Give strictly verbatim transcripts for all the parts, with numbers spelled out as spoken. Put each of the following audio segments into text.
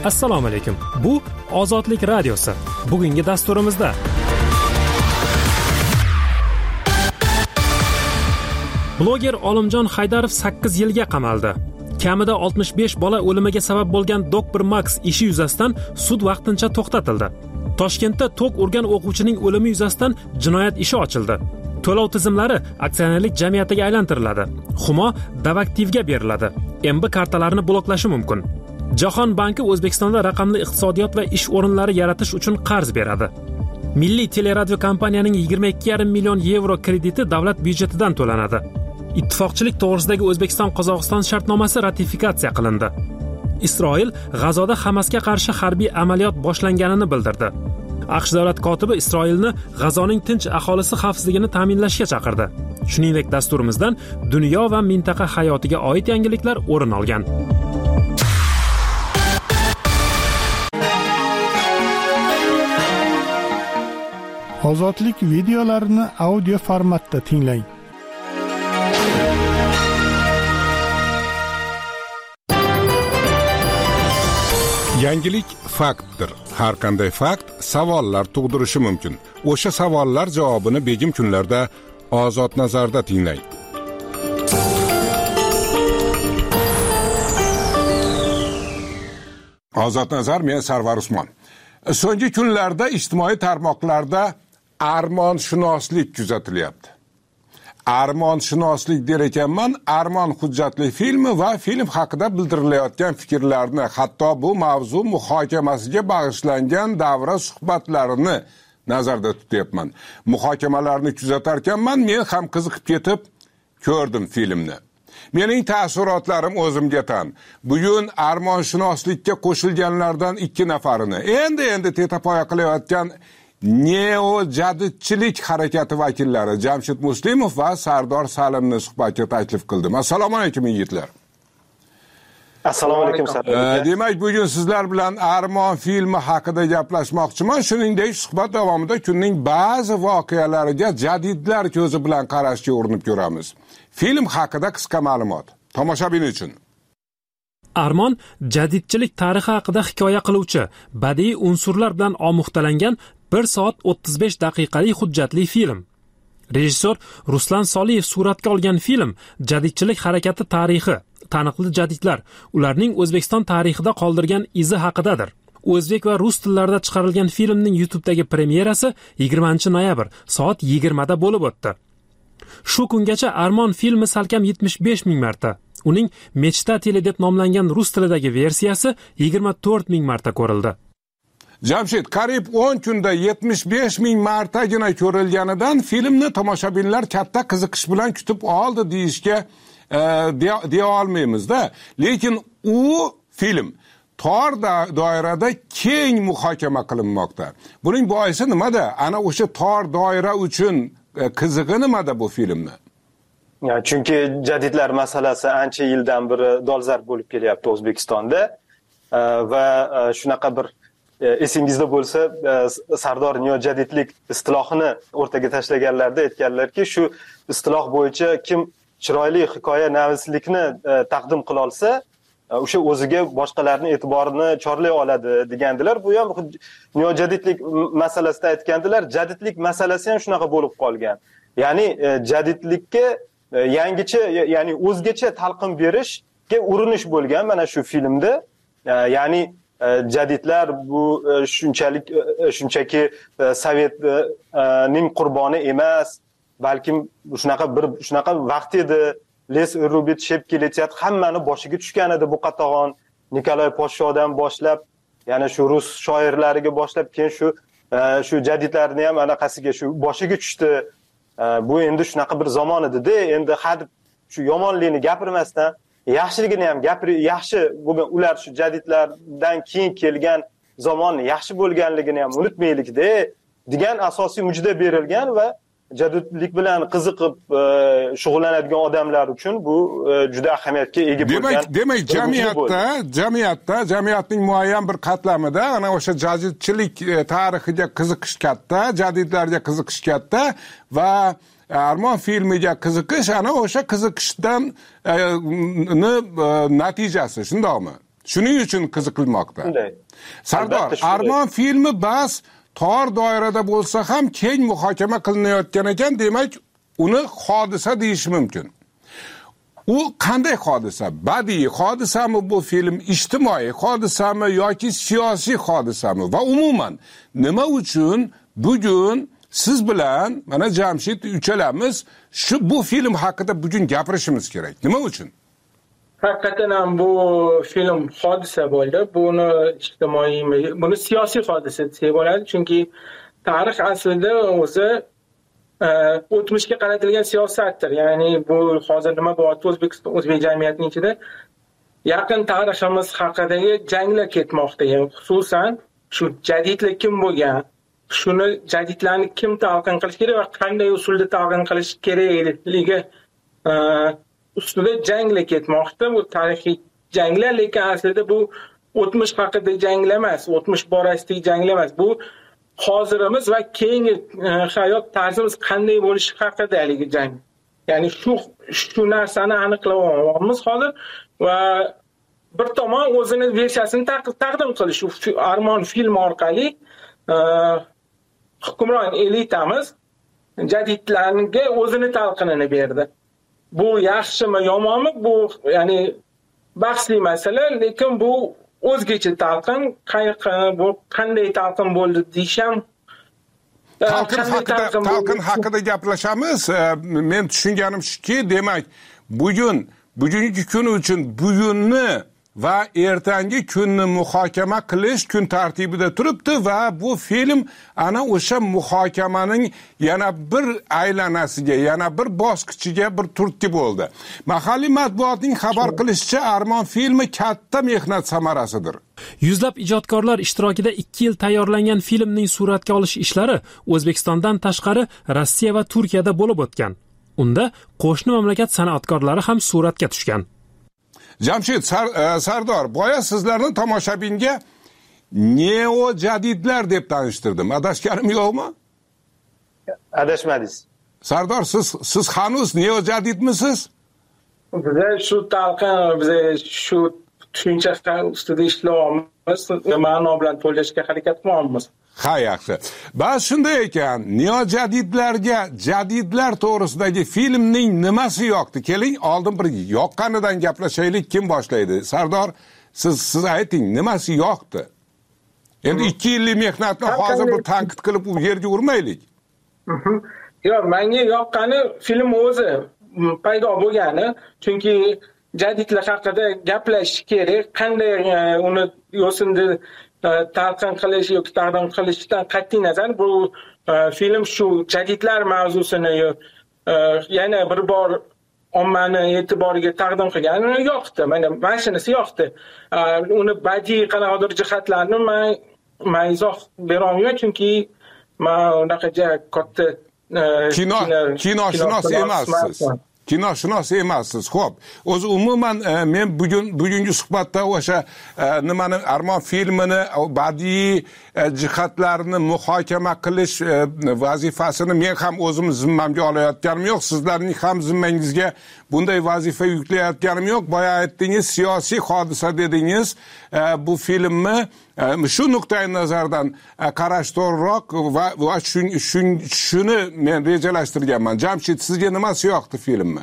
Assalomu alaykum. Bu Ozodlik radiosi. Bugungi dasturimizda bloger Olimjon Haydarov sakkiz yilga qamaldi. Kamida oltmish besh bola o'limiga sabab bo'lgan Doktor Max ishi yuzasidan sud vaqtincha to'xtatildi. Toshkentda tok urgan o'quvchining o'limi yuzasidan jinoyat ishi ochildi. To'lov tizimlari aksionerlik jamiyatiga aylantiriladi. Humo Davaktivga beriladi. M B kartalarini bloklashi mumkin. Jahon banki O'zbekistonda raqamli iqtisodiyot va ish o'rinlari yaratish uchun qarz beradi. Milliy teleradio kompaniyaning yigirma ikki yarim million yevro krediti davlat byudjetidan to'lanadi. Ittifoqchilik to'g'risidagi O'zbekiston-Qozog'iston shartnomasi ratifikatsiya qilindi. Isroil G'azoda Hamasga qarshi harbiy amaliyot boshlanganini bildirdi. AQSh davlat kotibi Isroilni G'azoning tinch aholisi xavfsizligini ta'minlashga chaqirdi. Shuningdek, dasturimizdan dunyo va mintaqa hayotiga oid yangiliklar o'rin olgan. Ozodlik videolarini audio formatda tinglang. Yangilik faktdir. Har qanday fakt savollar tug'dirishi mumkin. O'sha savollar javobini begim kunlarda Ozod nazarda tinglang. Ozod nazar, men Sarvar Usmon. So'nggi kunlarda ijtimoiy tarmoqlarda armonshunoslik kuzatilyapti. Armonshunoslik der ekanman, Armon hujjatli filmi va film haqida bildirilayotgan fikrlarni, hatto bu mavzu muhokamasiga bag'ishlangan davra suhbatlarini nazarda tutyapman. Muhokamalarni kuzatarkanman, men ham qiziqib ketib ko'rdim filmni. Mening taassurotlarim o'zimga tan. Bugun armonshunoslikka qo'shilganlardan ikki nafarini endi-endi tetapoya qilayotgan neo-jadidchilik harakati vakillari Jamshid Muslimov va Sardor Salimni suhbatga taklif qildim. Assalomu alaykum yigitlar. Assalomu alaykum Sardor. Demak, bugun sizlar bilan Armon filmi haqida gaplashmoqchiman. Shuningdek, suhbat davomida kunning ba'zi voqealariga jadidlar ko'zi bilan qarashga urinib ko'ramiz. Film haqida qisqa ma'lumot. Tomoshabin uchun. Armon jadidchilik tarixi haqida hikoya qiluvchi, badiiy unsurlar bilan omuxtalangan bir soat o'ttiz besh daqiqalik hujjatli film. Rejissor Ruslan Soliyev suratga olgan film jadidchilik harakati tarixi, taniqli jadidlar, ularning O'zbekiston tarixida qoldirgan izi haqidadir. O'zbek va rus tillarida chiqarilgan filmning YouTube'dagi premyerasi yigirmanchi noyabr soat yigirmada bo'lib o'tdi. Shu kungacha Armon filmi salkam yetmish besh ming marta, uning Mechtateli deb nomlangan rus tilidagi versiyasi yigirma to'rt ming marta ko'rildi. Jamshid, qariyb o'n kunda yetmish besh ming martagina ko'rilganidan filmni tomoshabinlar katta qiziqish bilan kutib oldi deyishga e, deya olmaymiz-da. Lekin u film tor doirada keng muhokama qilinmoqda. Buning boisi nimada? Ana o'sha tor doira uchun qizig'i nimada bu filmni? Ya, chunki jadidlar masalasi ancha yildan beri dolzarb bo'lib kelyapti O'zbekistonda va shunaqa bir esingizda bo'lsa, Sardor neo-jadidlik istilohini o'rtaga tashlaganlarda aytganlarki, shu istiloh bo'yicha kim chiroyli hikoya navislikni taqdim qila olsa, o'sha o'ziga boshqalarning e'tiborini chorlay oladi degandilar. Bu ham neo-jadidlik masalasida aytgandilar. Jadidlik masalasi ham shunaqa bo'lib qolgan. Ya'ni jadidlikka yangicha, ya'ni o'zgacha talqin berishga urinish bo'lgan mana shu filmda. Ya'ni jadidlar bu shunchalik shunchaki Sovetning qurboni emas, balkim shunaqa bir shunaqa vaqt edi. Les Rubit Shepki letyat hammani boshiga tushgan edi bu qatag'on. Nikolay Podshodan boshlab, ya'ni shu rus shoirlariga boshlab, keyin shu shu jadidlarni ham anaqasiga shu boshiga tushdi. Bu endi shunaqa bir zamon edi-da, endi hadib shu yomonligini gapirmasdan yaxshiligini ham gapir, yaxshi bo'lgan ular shu jadidlardan keyin kelgan zamonni yaxshi bo'lganligini ham unutmaylik-da degan asosiy mujda berilgan va jadidlik bilan qiziqib shug'ullanadigan odamlar uchun bu juda ahamiyatga ega bo'lgan. Demak, demak jamiyatda, jamiyatda, jamiyatning muayyan bir qatlamida ana o'sha jadidchilik tarixiga qiziqish katta, jadidlarga qiziqish katta va Armon filmiga qiziqish ana o'sha qiziqishdan natijasi, shundaymi? Shuning uchun qiziqilmoqda. Shunday. Sardor, Albatta shunday. Armon filmi bas tor doirada bo'lsa ham keng muhokama qilinayotgan ekan, demak, uni hodisa deyish mumkin. U qanday hodisa? Badiiy hodisami bu film, ijtimoiy hodisami yoki siyosiy hodisami va umuman nima uchun bugun siz bilan mana Jamshid uchalamiz shu bu film haqida bugun gapirishimiz kerak? Nima uchun? Haqiqatan ham bu film hodisa bo'ldi. Buni ijtimoiy, buni siyosiy hodisa desak bo'ladi, chunki tarix aslida o'zi o'tmishga qaratilgan siyosatdir. Ya'ni bu hozir nima bo'lyapti O'zbekiston, o'zbek jamiyatining ichida yaqin tariximiz haqidagi janglar ketmoqda. Ya'ni xususan shu jadidlik kim bo'lgan, shuni jadidlarni kim talqin qilish kerak va qanday usulda talqin qilish kerakligi ustida janglar ketmoqda. Bu tarixiy janglar, lekin aslida bu o'tmish haqida janglar emas, o'tmish borasidagi janglar emas. Bu hozirimiz va keyingi hayot tarzimiz qanday bo'lishi haqidagi jang. Ya'ni shu shu narsani aniqlab olamiz hozir va bir tomon o'zini versiyasini taqdim qilish. Shu Armon film orqali hukmron elitamiz jadidlarga o'zini talqinini berdi. Bu yaxshimi, yomonmi? Bu ya'ni bahsli masala, lekin bu o'zgacha talqin, bu qanday talqin bo'ldi deysham. Talqin haqida, talqin haqida gaplashamiz. Men tushunganim shuki, demak, bugun, bugungi kun uchun bugunni va ertangi kunni muhokama qilish kun tartibida turibdi va bu film ana o'sha muhokamaning yana bir aylanasiga, yana bir bosqichiga bir turtki bo'ldi. Mahalliy matbuotning xabar qilishicha, Armon filmi katta mehnat samarasidir. Yuzlab ijodkorlar ishtirokida ikki yil tayyorlangan filmning suratga olish ishlari O'zbekistondan tashqari Rossiya va Turkiyada bo'lib o'tgan. Unda qo'shni mamlakat san'atkorlari ham suratga tushgan. Jamshid, Sar, uh, Sardor, boya sizlarni tomoshabinga neo jadidlar deb tanishtirdim. Adashganim yo'qmi? Adashmadingiz. Sardor, siz siz hanuz neo jadidmisiz? Biz shu talqin, biz shu tushuncha ustida ishlayapmiz, ma'no bilan to'lashga harakat qilyapmiz. Ha, yaxshi. Ba'zi shunday ekan, neo jadidlarga, jadidlar to'g'risidagi filmning nimasi yoqdi? Keling, oldin bir yoqqanidan gaplashaylik. Kim boshlaydi? Sardor, siz siz ayting, nimasi yoqdi? Endi ikki yillik mehnatni hozir bir tanqid qilib u yerga urmaylik. Yo'q, menga yoqqani film o'zi paydo bo'lgani, chunki jadidlar haqida gaplashish kerak, qanday uni yo'sinda talqin qilish yoki taqdim qilishdan qat'iy nazar bu film shu jadidlar mavzusini yana bir bor ommani e'tiboriga taqdim qilgani yoqdi. Mana mana shunisi yoqdi. Uni badiiy qanaqadir jihatlarini men men izoh bera olmayman, chunki men unaqa katta kino kinoshunos emassiz. Kinoshunos emassiz. Xo'p, o'zi umuman men bugun bugungi suhbatda o'sha nimani Armon filmini badiiy jihatlarini muhokama qilish vazifasini men ham o'zim zimmamga olayotganim yo'q, sizlarning ham zimmangizga bunday vazifa yuklayotganim yo'q. Boya aytdingiz, siyosiy hodisa dedingiz. Bu filmni shu nuqtai nazardan qarash to'g'riroq va va shuni men rejalashtirganman. Jamshid, sizga nimasi yoqdi filmni?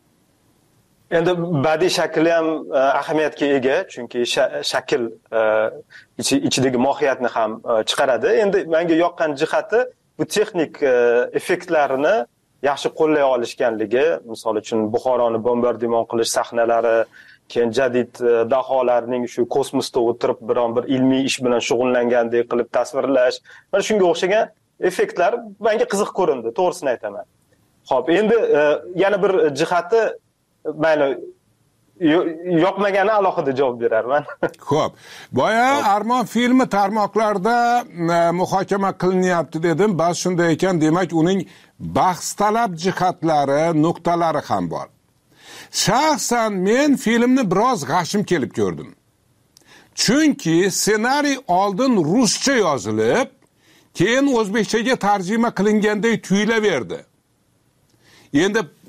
Endi badiiy shakli ham ahamiyatga ega, chunki shakl ichidagi mohiyatni ham chiqaradi. Endi menga yoqqan jihati bu texnik effektlarini yaxshi qo'llay olishganligi, misol uchun Buxoroni bombardimon qilish sahnalari, keyin jadid daholarning shu kosmosda o'tirib biron bir ilmiy ish bilan shug'ullangandek qilib tasvirlash, mana shunga o'xshagan effektlar menga qiziq ko'rindi, to'g'risini aytaman. Xo'p, endi yana bir jihati mayli yoqmagani alohida javob berarman. Xo'p, boya Armon filmi tarmoqlarda muhokama qilinyapti dedim. Bas shunday ekan, demak uning bahs talab jihatlari, nuqtalari ham bor. Shaxsan men filmni biroz g'ashim kelib ko'rdim. Chunki ssenariy oldin ruscha yozilib, keyin o'zbekchaga tarjima qilinganday tuyulaverdi. Endi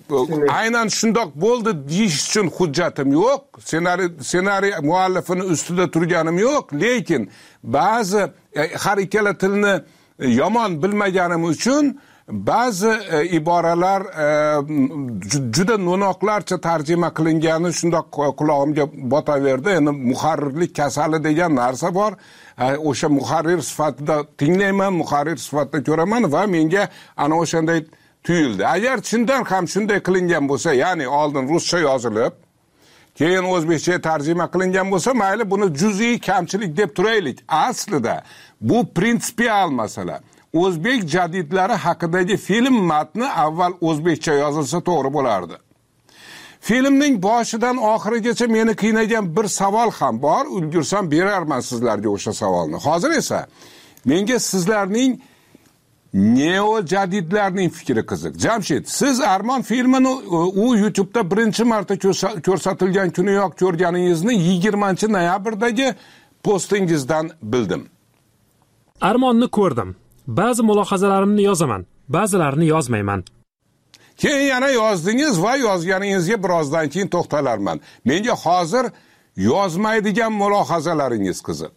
aynan shundoq bo'ldi deyish uchun hujjatim yo'q, ssenariy ssenariy muallifini ustida turganim yo'q, lekin ba'zi har ikkala tilni yomon bilmaganim uchun ba'zi iboralar juda no'noqlarcha tarjima qilingani shundoq qulog'imga botaverdi. Endi muharrirlik kasali degan narsa bor. O'sha muharrir sifatida tinglayman, muharrir sifatida ko'raman va menga ana o'shanday tuyuldi. Agar chindan ham shunday qilingan bo'lsa, ya'ni oldin ruscha yozilib, keyin o'zbekcha tarjima qilingan bo'lsa, mayli buni juz'iy kamchilik deb turaylik. Aslida bu prinsipial masala. O'zbek jadidlari haqidagi film matni avval o'zbekcha yozilsa to'g'ri bo'lardi. Filmning boshidan oxirigacha meni qiynagan bir savol ham bor. Ulgursam berarman sizlarga o'sha savolni. Hozir esa menga sizlarning neo jadidlarning fikri qiziq. Jamshid, siz Armon filmini u YouTube'da birinchi marta ko'rsatilgan kuniyoq ko'rganingizni yigirmanchi noyabrdagi postingizdan bildim. Armonni ko'rdim. Ba'zi mulohazalarimni yozaman, ba'zilarini yozmayman. Keyin yana yozdingiz va yozganingizga birozdan keyin to'xtalarman. Menga hozir yozmaydigan mulohazalaringiz qiziq.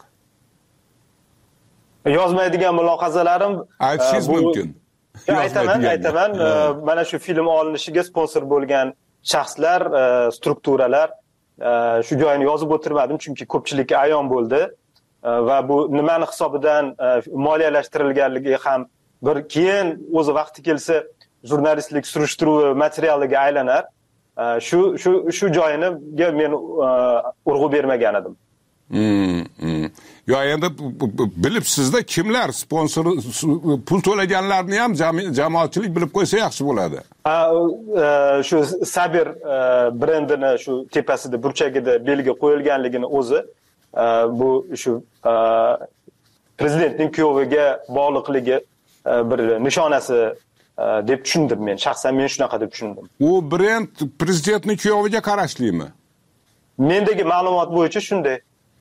Yozmaydigan mulohazalarim aytishingiz mumkin. Aytaman, aytaman. Mana shu film olinishiga sponsor bo'lgan shaxslar, strukturalar shu joyini yozib o'tirmadim, chunki ko'pchilikka ayon bo'ldi. Va bu nimani hisobidan moliyalashtirilganligi ham bir keyin o'zi vaqti kelsa jurnalistlik surishtiruvi materialiga aylanar. Shu shu shu joyiniga men urg'u bermagan edim. Hmm, hmm. Yo, endi bilibsizda kimlar sponsor pul to'laganlarni ham jamoatchilik bilib qo'ysa yaxshi bo'ladi. Shu Sabir brendini shu tepasida burchagida belgi qo'yilganligini o'zi bu shu prezidentning kuyoviga bog'liqligi bir nishonasi deb tushundim men. Shaxsan men shunaqa deb tushundim. U brend prezidentning kuyoviga qarashlimi? Mendagi ma'lumot bo'yicha shunday.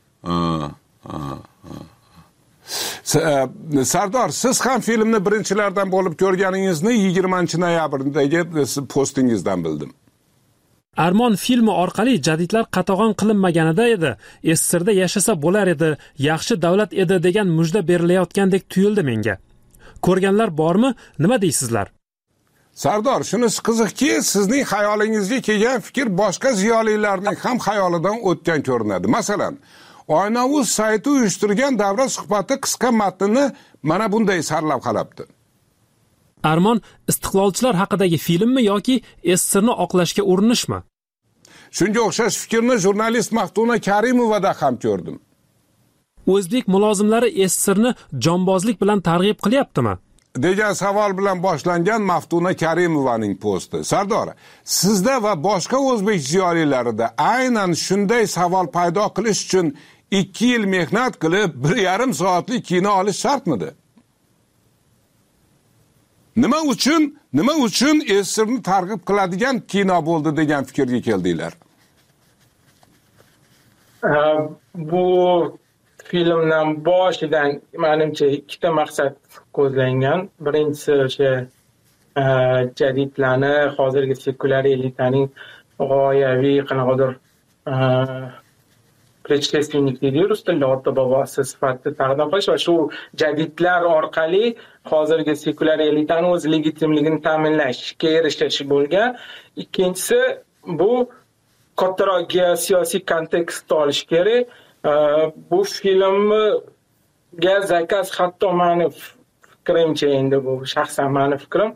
Sardor, siz ham filmni birinchilardan bo'lib ko'rganingizni yigirmanchi noyabrdagi postingizdan bildim. Armon filmi orqali jadidlar qatag'on qilinmaganida edi, S S R da yashasa bo'lar edi, yaxshi davlat edi degan mujda berilayotgandek tuyuldi menga. Ko'rganlar bormi? Nima deysizlar? Sardor, shunisi qiziqki, sizning xayolingizga kelgan fikr boshqa ziyolilarning ham xayolidan o'tgan ko'rinadi. Masalan, Oynavuz sayti uyushtirgan davra suhbati qisqa matnini mana bunday sarlavhalabdi. Armon istiqlolchilar haqidagi filmmi yoki S S Rni oqlashga urinishmi? Shunga o'xshash fikrni jurnalist Maftuna Karimovada ham ko'rdim. O'zbek mulozimlari S S Rni jonbozlik bilan targ'ib qilyaptimi? degan savol bilan boshlangan Maftuna Karimovaning posti. Sardor, sizda va boshqa o'zbek ziyolilarida aynan shunday savol paydo qilish uchun ikki yil mehnat qilib, bir yarim soatlik kino olish shartmidi? Nima uchun, nima uchun S S Rni targ'ib qiladigan kino bo'ldi degan fikrga keldinglar? Bu filmdan boshidan menimcha ikkita maqsad ko'zlangan. Birinchisi o'sha jadidlarni hozirgi sekulyar elitaning g'oyaviy qanaqadir предшественник deydi rus tilida, ota bobosi sifatida taqdim qilish va shu jadidlar orqali hozirgi sekulyar elitani o'z legitimligini ta'minlashga erishish bo'lgan. Ikkinchisi bu kattaroq geosiyosiy kontekstda olish kerak. Bu filmga zakaz hatto meni fikrimcha, endi bu shaxsan meni fikrim,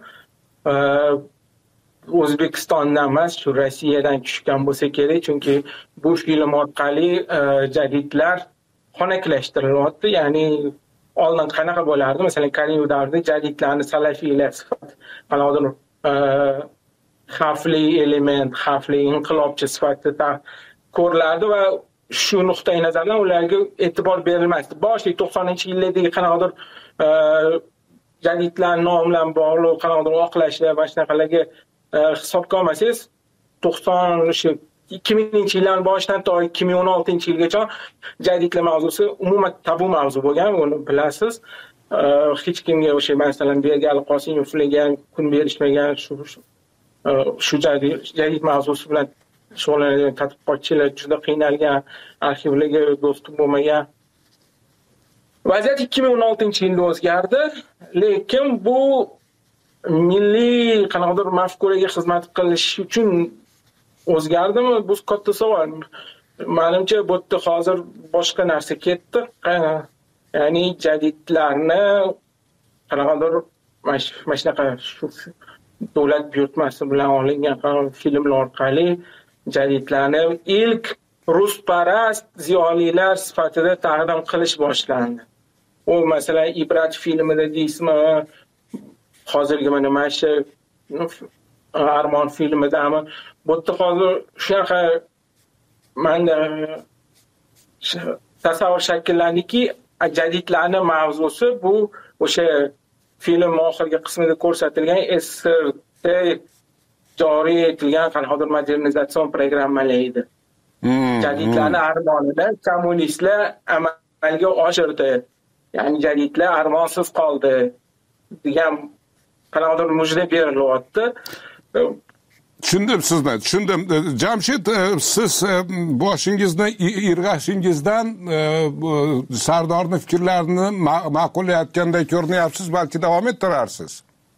O'zbekistondan emas, shu Rossiyadan tushgan bo'lsa kerak, chunki bu film orqali jadidlar xonaklashtiriladi. Ya'ni oldin qanaqa bo'lardi? Masalan, Karimov davrida jadidlarni salafiylar sifat qanaqadir xavfli element, xavfli inqilobchi sifatida ko'rilardi va shu nuqtai nazardan ularga e'tibor berilmasdi. Boshli to'qsoninchi yillardagi qanaqadir jadidlar nom bilan bog'liq qanaqadir oqlashlar va shunaqalarga hisobga olmasangiz, to'qson shu ikki minginchi yillarning boshidan to ikki ming o'n oltinchi yilgacha jadidlar mavzusi umuman tabu mavzu bo'lgan, buni bilasiz. Hech kimga o'sha masalan Bergali Qosimov filmga kun berishmagan, shu shu jadid mavzusi bilan shug'ullanadigan tadqiqotchilar juda qiynalgan, arxivlarga dostup bo'lmagan. Vaziyat ikki ming o'n oltinchi yilda o'zgardi, lekin bu milliy qanaqadir mafkuraga xizmat qilish uchun o'zgardimi? Bu katta savol. Menimcha bu yerda hozir boshqa narsa ketdi. Ya'ni jadidlarni qanaqadir mana shunaqa shu davlat buyurtmasi bilan olingan filmlar orqali jadidlarni ilk rusparast ziyolilar sifatida taqdim qilish boshlandi. U masalan Ibrat filmida deysizmi, hozirgi mana mana shu Armon filmidami, bu yerda hozir shunaqa menda tasavvur shakllandiki, jadidlarning mavzusi bu o'sha film oxirgi qismida ko'rsatilgan S S R da joriy etilgan qanaqadir modernizatsion programmalar edi. Jadidlarning armonini kommunistlar amalga oshirdi. Ya'ni jadidlar armonsiz qoldi degan qanaqadir mujda berilyapti. Tushundim sizni, tushundim. Jamshid, siz boshingizni irg'ashingizdan Sardorni fikrlarini ma'qullayotganday ko'rinyapsiz, balki davom ettirarsiz.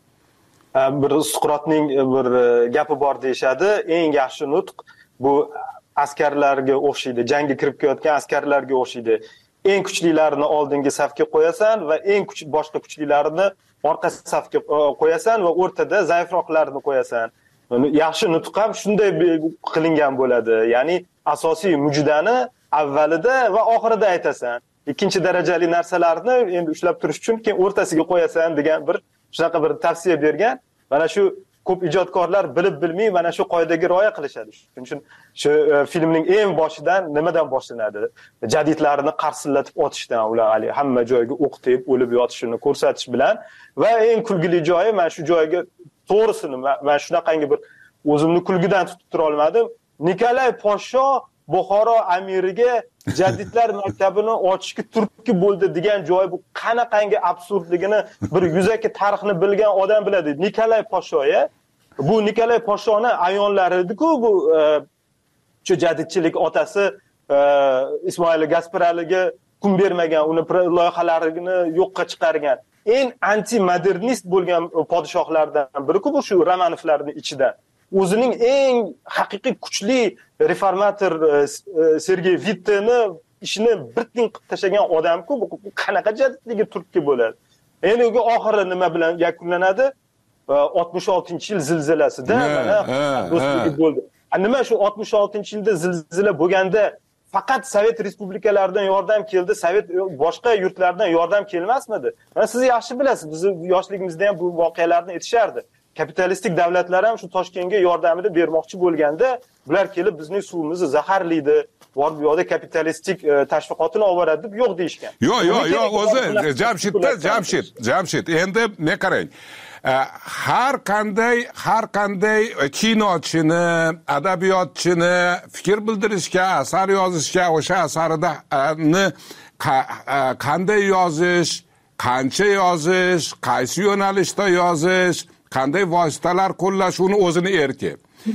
Bir Suqrotning bir gapi bor deyshadi, eng yaxshi nutq bu askarlarga o'xshaydi, jangga kirib kelayotgan askarlarga o'xshaydi. Eng kuchlilarini oldingi safga qo'yasan va eng kuch boshqa kuchlilarini orqa safga qo'yasan va o'rtada zaifroqlarini qo'yasan. Yaxshi nutq ham shunday qilingan bo'ladi. Ya'ni asosiy mujdani avvalida va oxirida aytasan. Ikkinchi darajali narsalarni endi ushlab turish uchun keyin o'rtasiga qo'yasan degan bir shunaqa bir tavsiya bergan. Mana shu ko'p ijodkorlar bilib bilmay mana shu qoidaga rioya qilishadi. Shuning uchun shu filmning eng boshidan nimadan boshlanadi? Jadidlarni qarsillatib otishdan, ular hali hamma joyga o'qitib, o'lib yotishini ko'rsatish bilan va eng kulgili joyi mana shu joyga to'g'risini men shunaqangi bir o'zimni kulgidan tutib tura olmadim. Nikolay Podsho Buxoro amiriga jadidlar maktabini ochishga turtki bo'ldi degan joy bu qanaqangi absurdligini bir yuzaki tarixni bilgan odam biladi. Nikolay Podshoya, bu Nikolay Podshoni ayonlari edi-ku, bu shu jadidchilik otasi Ismoil Gasparaliga kun bermagan, uni loyihalarini yo'qqa chiqargan eng anti-modernist bo'lgan podshohlardan biri-ku bu shu Romanovlarning ichidan. O'zining eng haqiqiy kuchli reformator Sergey Vitteni ishini bir tin qilib tashlagan odam-ku, bu qanaqa jadidligi turtki bo'ladi. Endi u oxiri nima bilan yakunlanadi? oltmish oltinchi yil zilzilasida mana do'stligi bo'ldi. Nima shu oltmish oltinchi yilda zilzila bo'lganda faqat Sovet respublikalaridan yordam keldi, Sovet boshqa yurtlardan yordam kelmasmidi? Mana siz yaxshi bilasiz, biz yoshligimizda ham bu voqealarni aytishardi. Kapitalistik davlatlar ham shu Toshkentga yordamini bermoqchi bo'lganda, bular kelib bizning suvimizni zaharlaydi, bor bu yoqda kapitalistik tashviqotini olib boradi deb yo'q deyishgan. Yo'q, yo'q, yo'q, o'zi Jamshidda, Jamshid, Jamshid, endi ne qarang. Har qanday har qanday kinochini, adabiyotchini fikr bildirishga, asar yozishga, o'sha asarini qanday yozish, qancha yozish, qaysi yo'nalishda yozish, qanday vositalar qo'llash uni o'zini erki.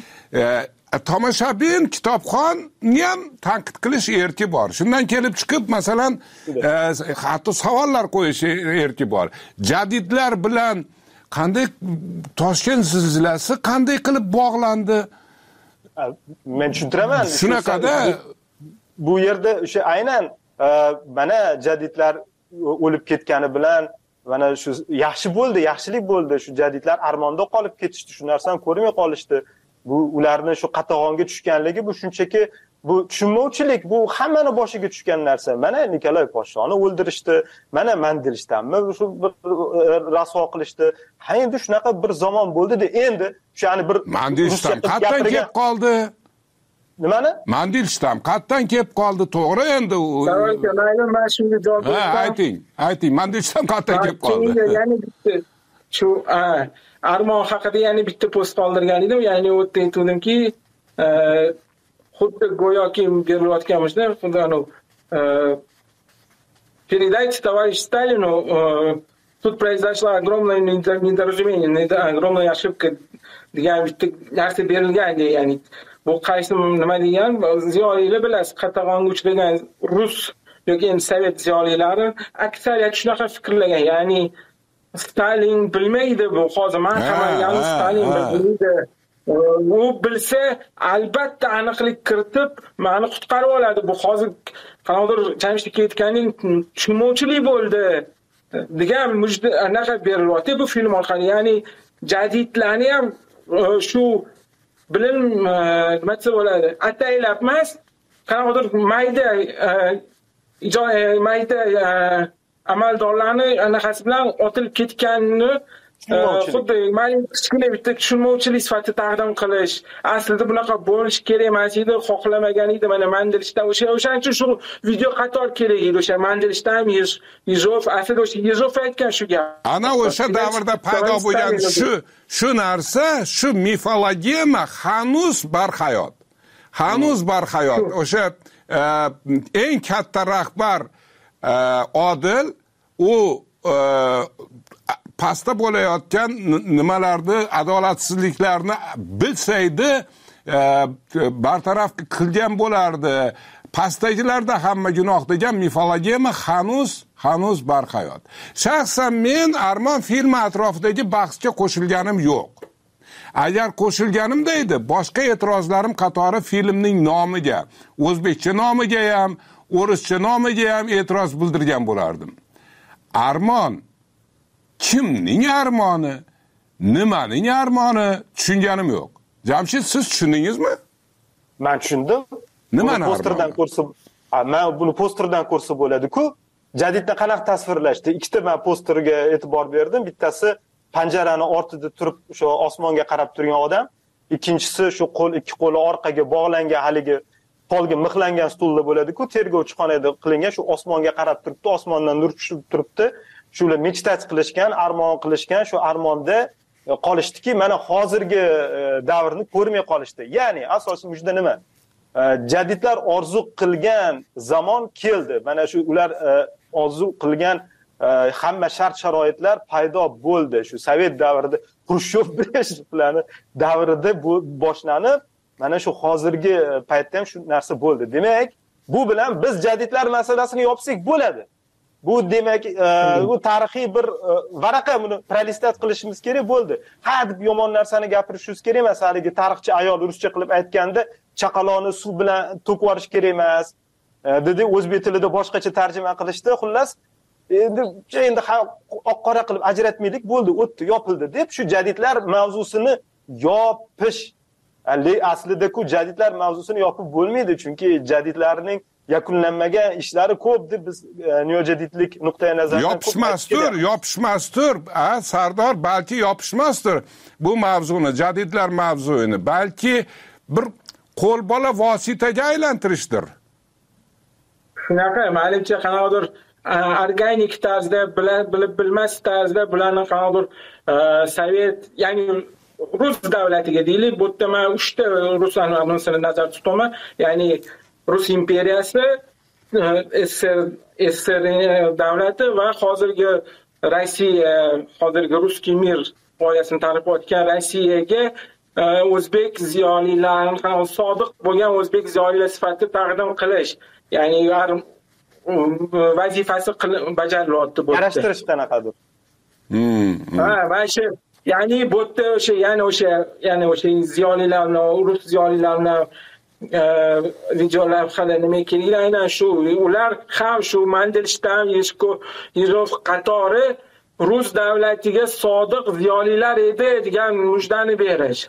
Tomoshabin, kitobxonni ham tanqid qilish erki bor. Shundan kelib chiqib, masalan, hatto savollar qo'yish erki bor. Jadidlar bilan qanday Toshkent zilzilasi qanday qilib bog'landi? Men tushuntiraman. Shunaqada bu yerda o'sha aynan mana jadidlar o'lib ketgani bilan mana shu yaxshi bo'ldi, yaxshilik bo'ldi. Shu jadidlar armonda qolib ketishdi, shu narsani ko'rmay qolishdi. Bu ularni shu qatag'onga tushganligi bu shunchaki bu tushunmovchilik, bu hammani boshiga tushgan narsa. Mana Nikolay Podshoni o'ldirishdi, mana Mandelishtanmi shu rasvo qilishdi. Ha endi shunaqa bir zamon bo'ldi-da, endi o'shani bir Mandelishtan qatdan kelib qoldi? Nimani? Mandelishtan qatdan kelib qoldi, to'g'ri endi u. Mayli, men shunga javob beraman. Ha, ayting, ayting, Mandelishtan qatdan kelib qoldi? Ya'ni bitta shu Armon haqida yana bitta post qoldirgan edim, ya'ni u aytdimki, xuddi go'yoki berilayotganimizda, xuddi anu передайте товарищ Сталину, тут произошла огромная недоразумение, огромная ошибка degan bitta narsa berilgandi. Ya'ni bu qaysi nima degan ziyolilar bilasiz, qatag'onga uchragan rus yoki endi sovet ziyolilari aksariyat shunaqa fikrlagan. Ya'ni Stalin bilmaydi bu, hozir men qamalgan Stalin bilmaydi. U bilsa albatta aniqlik kiritib meni qutqarib oladi. Bu hozir qanaqadir Jamshidga aytganing tushunmovchilik bo'ldi degan mujda anaqa berilyapti bu film orqali. Ya'ni jadidlarni ham shu bilim nima desa bo'ladi, ataylab emas, qanaqadir mayda mayda amaldorlarni anaqasi bilan otilib ketganini xuddi men kichkina bitta tushunmovchilik sifatida taqdim qilish, aslida bunaqa bo'lish kerak emas edi, xohlamagan edi. Mana Mandelishdan o'sha o'shaning uchun shu video qator kerak edi. O'sha Mandelishdan Yezov, aslida o'sha Yezov aytgan shu gap. Ana o'sha davrda paydo bo'lgan shu shu narsa, shu mifologiya hanuz barhayot. Hanuz barhayot. O'sha eng katta rahbar Odil u pastda bo'layotgan nimalarni, adolatsizliklarni bilsaydi, bartaraf qilgan bo'lardi. Pastdagilarda hamma gunoh degan mifologiya hanuz hanuz barhayot. Shaxsan men Armon filmi atrofidagi bahsga qo'shilganim yo'q. Agar qo'shilganimda edi, boshqa e'tirozlarim qatori filmning nomiga, o'zbekcha nomiga ham, o'rischa nomiga ham e'tiroz bildirgan bo'lardim. Armon kimning armoni, nimaning armoni tushunganim yo'q. Jamshid, siz tushundingizmi? Men tushundim. Nimani posterdan ko'rsa, men buni posterdan ko'rsa bo'ladi-ku, jadidni qanaqa tasvirlashdi? Ikkita men posterga e'tibor berdim. Bittasi panjarani ortida turib o'sha osmonga qarab turgan odam, ikkinchisi shu qo'l ikki qo'li orqaga bog'langan haligi polga mixlangan stulda bo'ladi-ku, tergovchixonada qilingan, shu osmonga qarab turibdi, osmondan nur tushib turibdi. Shular mechtat qilishgan, armon qilishgan, shu armonda qolishdiki, mana hozirgi davrni ko'rmay qolishdi. Ya'ni asosiy mujda nima? Jadidlar orzu qilgan zamon keldi. Mana shu ular orzu qilgan hamma shart-sharoitlar paydo bo'ldi. Shu Sovet davrida Xrushchev Brejnevlarni davrida bu boshlanib, mana shu hozirgi paytda ham shu narsa bo'ldi. Demak, bu bilan biz jadidlar masalasini yopsak bo'ladi. Bu demak, bu tarixiy bir varaqa, buni prolistat qilishimiz kerak bo'ldi. Ha deb yomon narsani gapirishimiz kerak emas. Haligi tarixchi ayol ruscha qilib aytganda, chaqaloqni suv bilan to'kib yuborish kerak emas. Dedi, o'zbek tilida boshqacha tarjima qilishdi. Xullas, endi endi oq qora qilib ajratmaylik, bo'ldi, o'tdi, yopildi deb shu jadidlar mavzusini yopish. Aslida-ku jadidlar mavzusini yopib bo'lmaydi, chunki jadidlarning yakunlanmagan ishlari ko'p deb biz neojadidlik nuqtai nazaridan yopishmasdir, yopishmasdir. Ha, Sardor, balki yopishmasdir bu mavzuni, jadidlar mavzuyini, balki bir qo'lbola vositaga aylantirishdir. Shunaqa, menimcha qanaqadir organik tarzda, bilib bilmas tarzda bularni qanaqadir Sovet, ya'ni Rus davlatiga deylik, bu yerda men uchta Ruslarni nazarda tutaman. Ya'ni Rus imperiyasi, S S R davlati va hozirgi Rossiya, hozirgi Ruskiy mir g'oyasini targ'ib etgan Rossiyaga o'zbek ziyolilarini, sodiq bo'lgan o'zbek ziyolilar sifatida taqdim qilish, ya'ni vazifasi bajarilyapti bu yerda. Yarashtirish qanaqadir? Ha, va shu, ya'ni bu yerda o'sha, ya'ni o'sha, ya'ni o'sha ziyolilarni, Rus ziyolilarini videolavhalar nima kerak, aynan shu ular ham shu Mandelishdan Yezov qatori Rus davlatiga sodiq ziyolilar edi degan mujdani berish.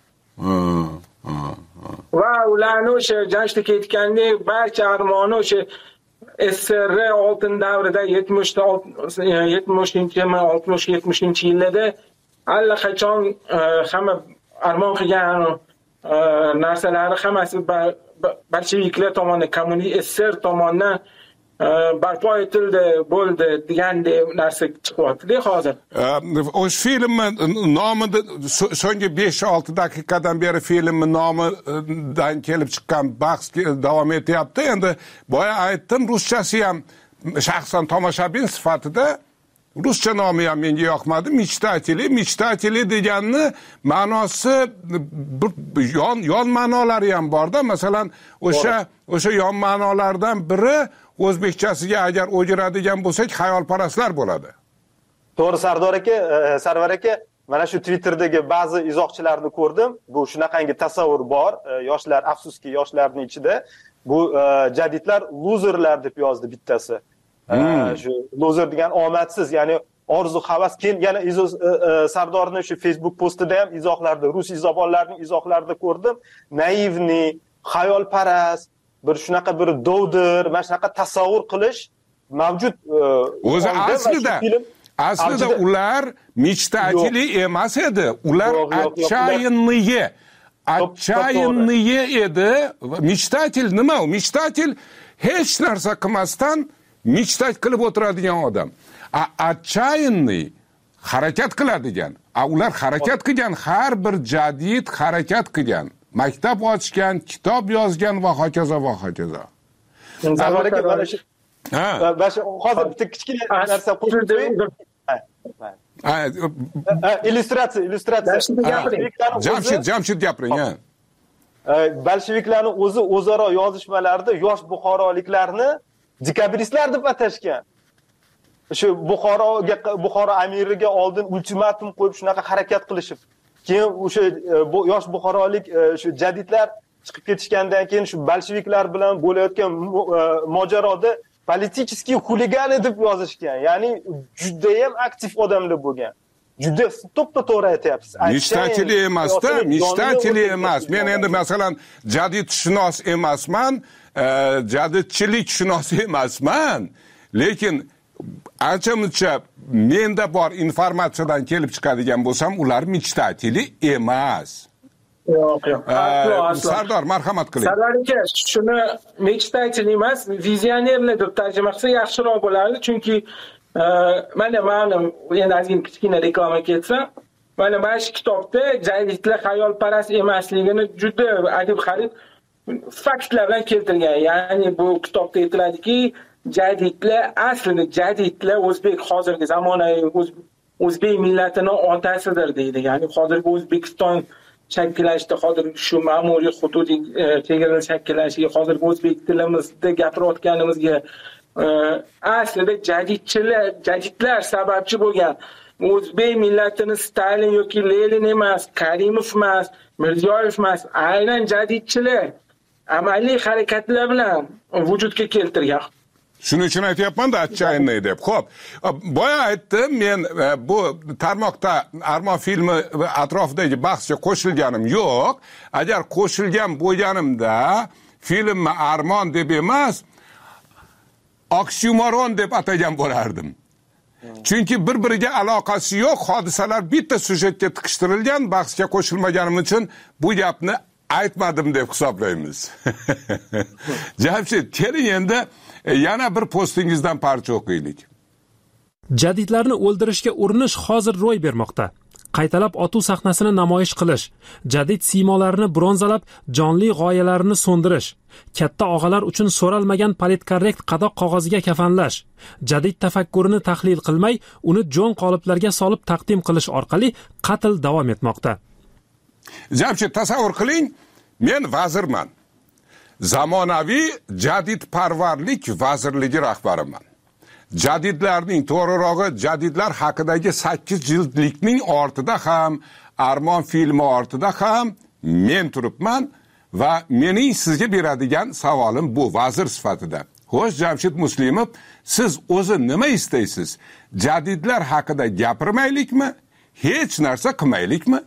Va ularni o'sha Jamshidga aytgandek barcha armoni o'sha S S R oltin davrida yetmishta yetmishinchi oltmish yetmishinchi yillarda allaqachon hamma armon qilgan narsalari hammasi bolsheviklar tomonidan, kommunist S S R tomonidan barpo etildi, bo'ldi degandek narsa chiqyapti hozir. O'sha filmni nomida so'nggi besh olti daqiqadan beri filmni nomidan kelib chiqqan bahs davom etyapti. Endi boya aytdim, ruschasi ham shaxsan tomoshabin sifatida ruscha nomi ham menga yoqmadi, mechtateli. Mechtateli deganni ma'nosi bir yon yon ma'nolari ham bor-da. Masalan, o'sha o'sha yon ma'nolardan biri o'zbekchasiga agar o'giradigan bo'lsak, xayolparastlar bo'ladi. To'g'ri Sardor aka, Sarvar aka, mana shu Twitter'dagi ba'zi izohchilarni ko'rdim. Bu shunaqangi tasavvur bor. Yoshlar, afsuski yoshlarning ichida bu jadidlar loserlar deb yozdi bittasi. Hmm. Shu loser degan omadsiz, ya'ni orzu havas. Keyin yana Sardorning shu Facebook postida ham izohlarda, rus izohlarning izohlarida ko'rdim. Naivni, xayolparast, bir shunaqa bir dovdir, mana shunaqa tasavvur qilish mavjud. O'zi aslida aslida ular mechtateli emas edi. Ular отчаянные. Отчаянные edi. Mechtatel nima u? Mechtatel hech narsa qilmasdan mechtat qilib o'tiradigan odam. A отчаянный harakat qiladigan. A ular harakat qilgan, har bir jadid harakat qilgan. Maktab ochgan, kitob yozgan va hokazo va hokazo. Ha. Hozir bitta kichkina narsa qo'shib illyustratsiya, illyustratsiya. Jamshid, Jamshid gapiring, ha. Bolsheviklarning o'zi o'zaro yozishmalarida yosh buxoroliklarni dekabristlar deb atashgan. Shu Buxoroga Buxoro amiriga oldin ultimatum qo'yib shunaqa harakat qilishib, keyin o'sha yosh buxorolik shu jadidlar chiqib ketishgandan keyin shu bolsheviklar bilan bo'layotgan mojaroda politiskiy xuligan deb yozishgan. Ya'ni juda ham aktiv odamlar bo'lgan. Juda to'ppa to'g'ri aytyapsiz. Mechtateli emas-da, mechtateli emas. Men endi masalan jadidshunos emasman, jadidchilik shunosi emasman. Lekin ancha-muncha menda bor informatsiyadan kelib chiqadigan bo'lsam, ular mechtateli emas. Yo'q, yo'q. Sardor, marhamat qiling. Sardor aka, shuni mechtateli emas, vizionerlar deb tarjima qilsa yaxshiroq bo'lardi, chunki mana ma'lum, endi ozgina kichkina reklama ketsa, mana mana shu kitobda jadidlar xayolparast emasligini juda adib xarid faktlar bilan keltirgan. Ya'ni bu kitobda aytiladiki, jadidlar aslida jadidlar o'zbek hozirgi zamonaviy o'zbek millatining otasidir deydi. Ya'ni hozirgi O'zbekiston shakllashda, hozir shu ma'muriy hududiy chegaralar shakllashiga, hozirgi o'zbek tilimizda gapirayotganimizga aslida jadidchilar, jadidlar sababchi bo'lgan. O'zbek millatini Stalin yoki Lenin emas, Karimov emas, Mirziyoyev emas, aynan jadidchilar amaliy harakatlar bilan vujudga keltirgan. Shuning uchun aytyapman-da, отчаянный deb. Xo'p, boya aytdim, men bu tarmoqda Armon filmi atrofidagi bahsga qo'shilganim yo'q. Agar qo'shilgan bo'lganimda filmni Armon deb emas, oksimoron deb atagan bo'lardim. Chunki bir-biriga aloqasi yo'q hodisalar bitta syujetga tiqishtirilgan, bahsga qo'shilmaganim uchun bu gapni aytmadim deb hisoblaymiz. Jamshid, keling endi yana bir postingizdan parcha o'qiylik. Jadidlarni o'ldirishga urinish hozir ro'y bermoqda. Qaytalab otuv sahnasini namoyish qilish, jadid siymolarini bronzalab, jonli g'oyalarini so'ndirish, katta og'alar uchun so'ralmagan politkorrekt qadoq qog'oziga kafanlash, jadid tafakkurini tahlil qilmay, uni jo'n qoliplarga solib taqdim qilish orqali qatl davom etmoqda. Jamshid, tasavvur qiling, men vazirman. Zamonaviy jadidparvarlik vazirligi rahbariman. Jadidlarning, to'g'rirog'i jadidlar haqidagi sakkiz jildlikning ortida ham, Armon filmi ortida ham men turibman va mening sizga beradigan savolim bu vazir sifatida. Xo'sh, Jamshid Muslimov, siz o'zi nima istaysiz? Jadidlar haqida gapirmaylikmi? Hech narsa qilmaylikmi?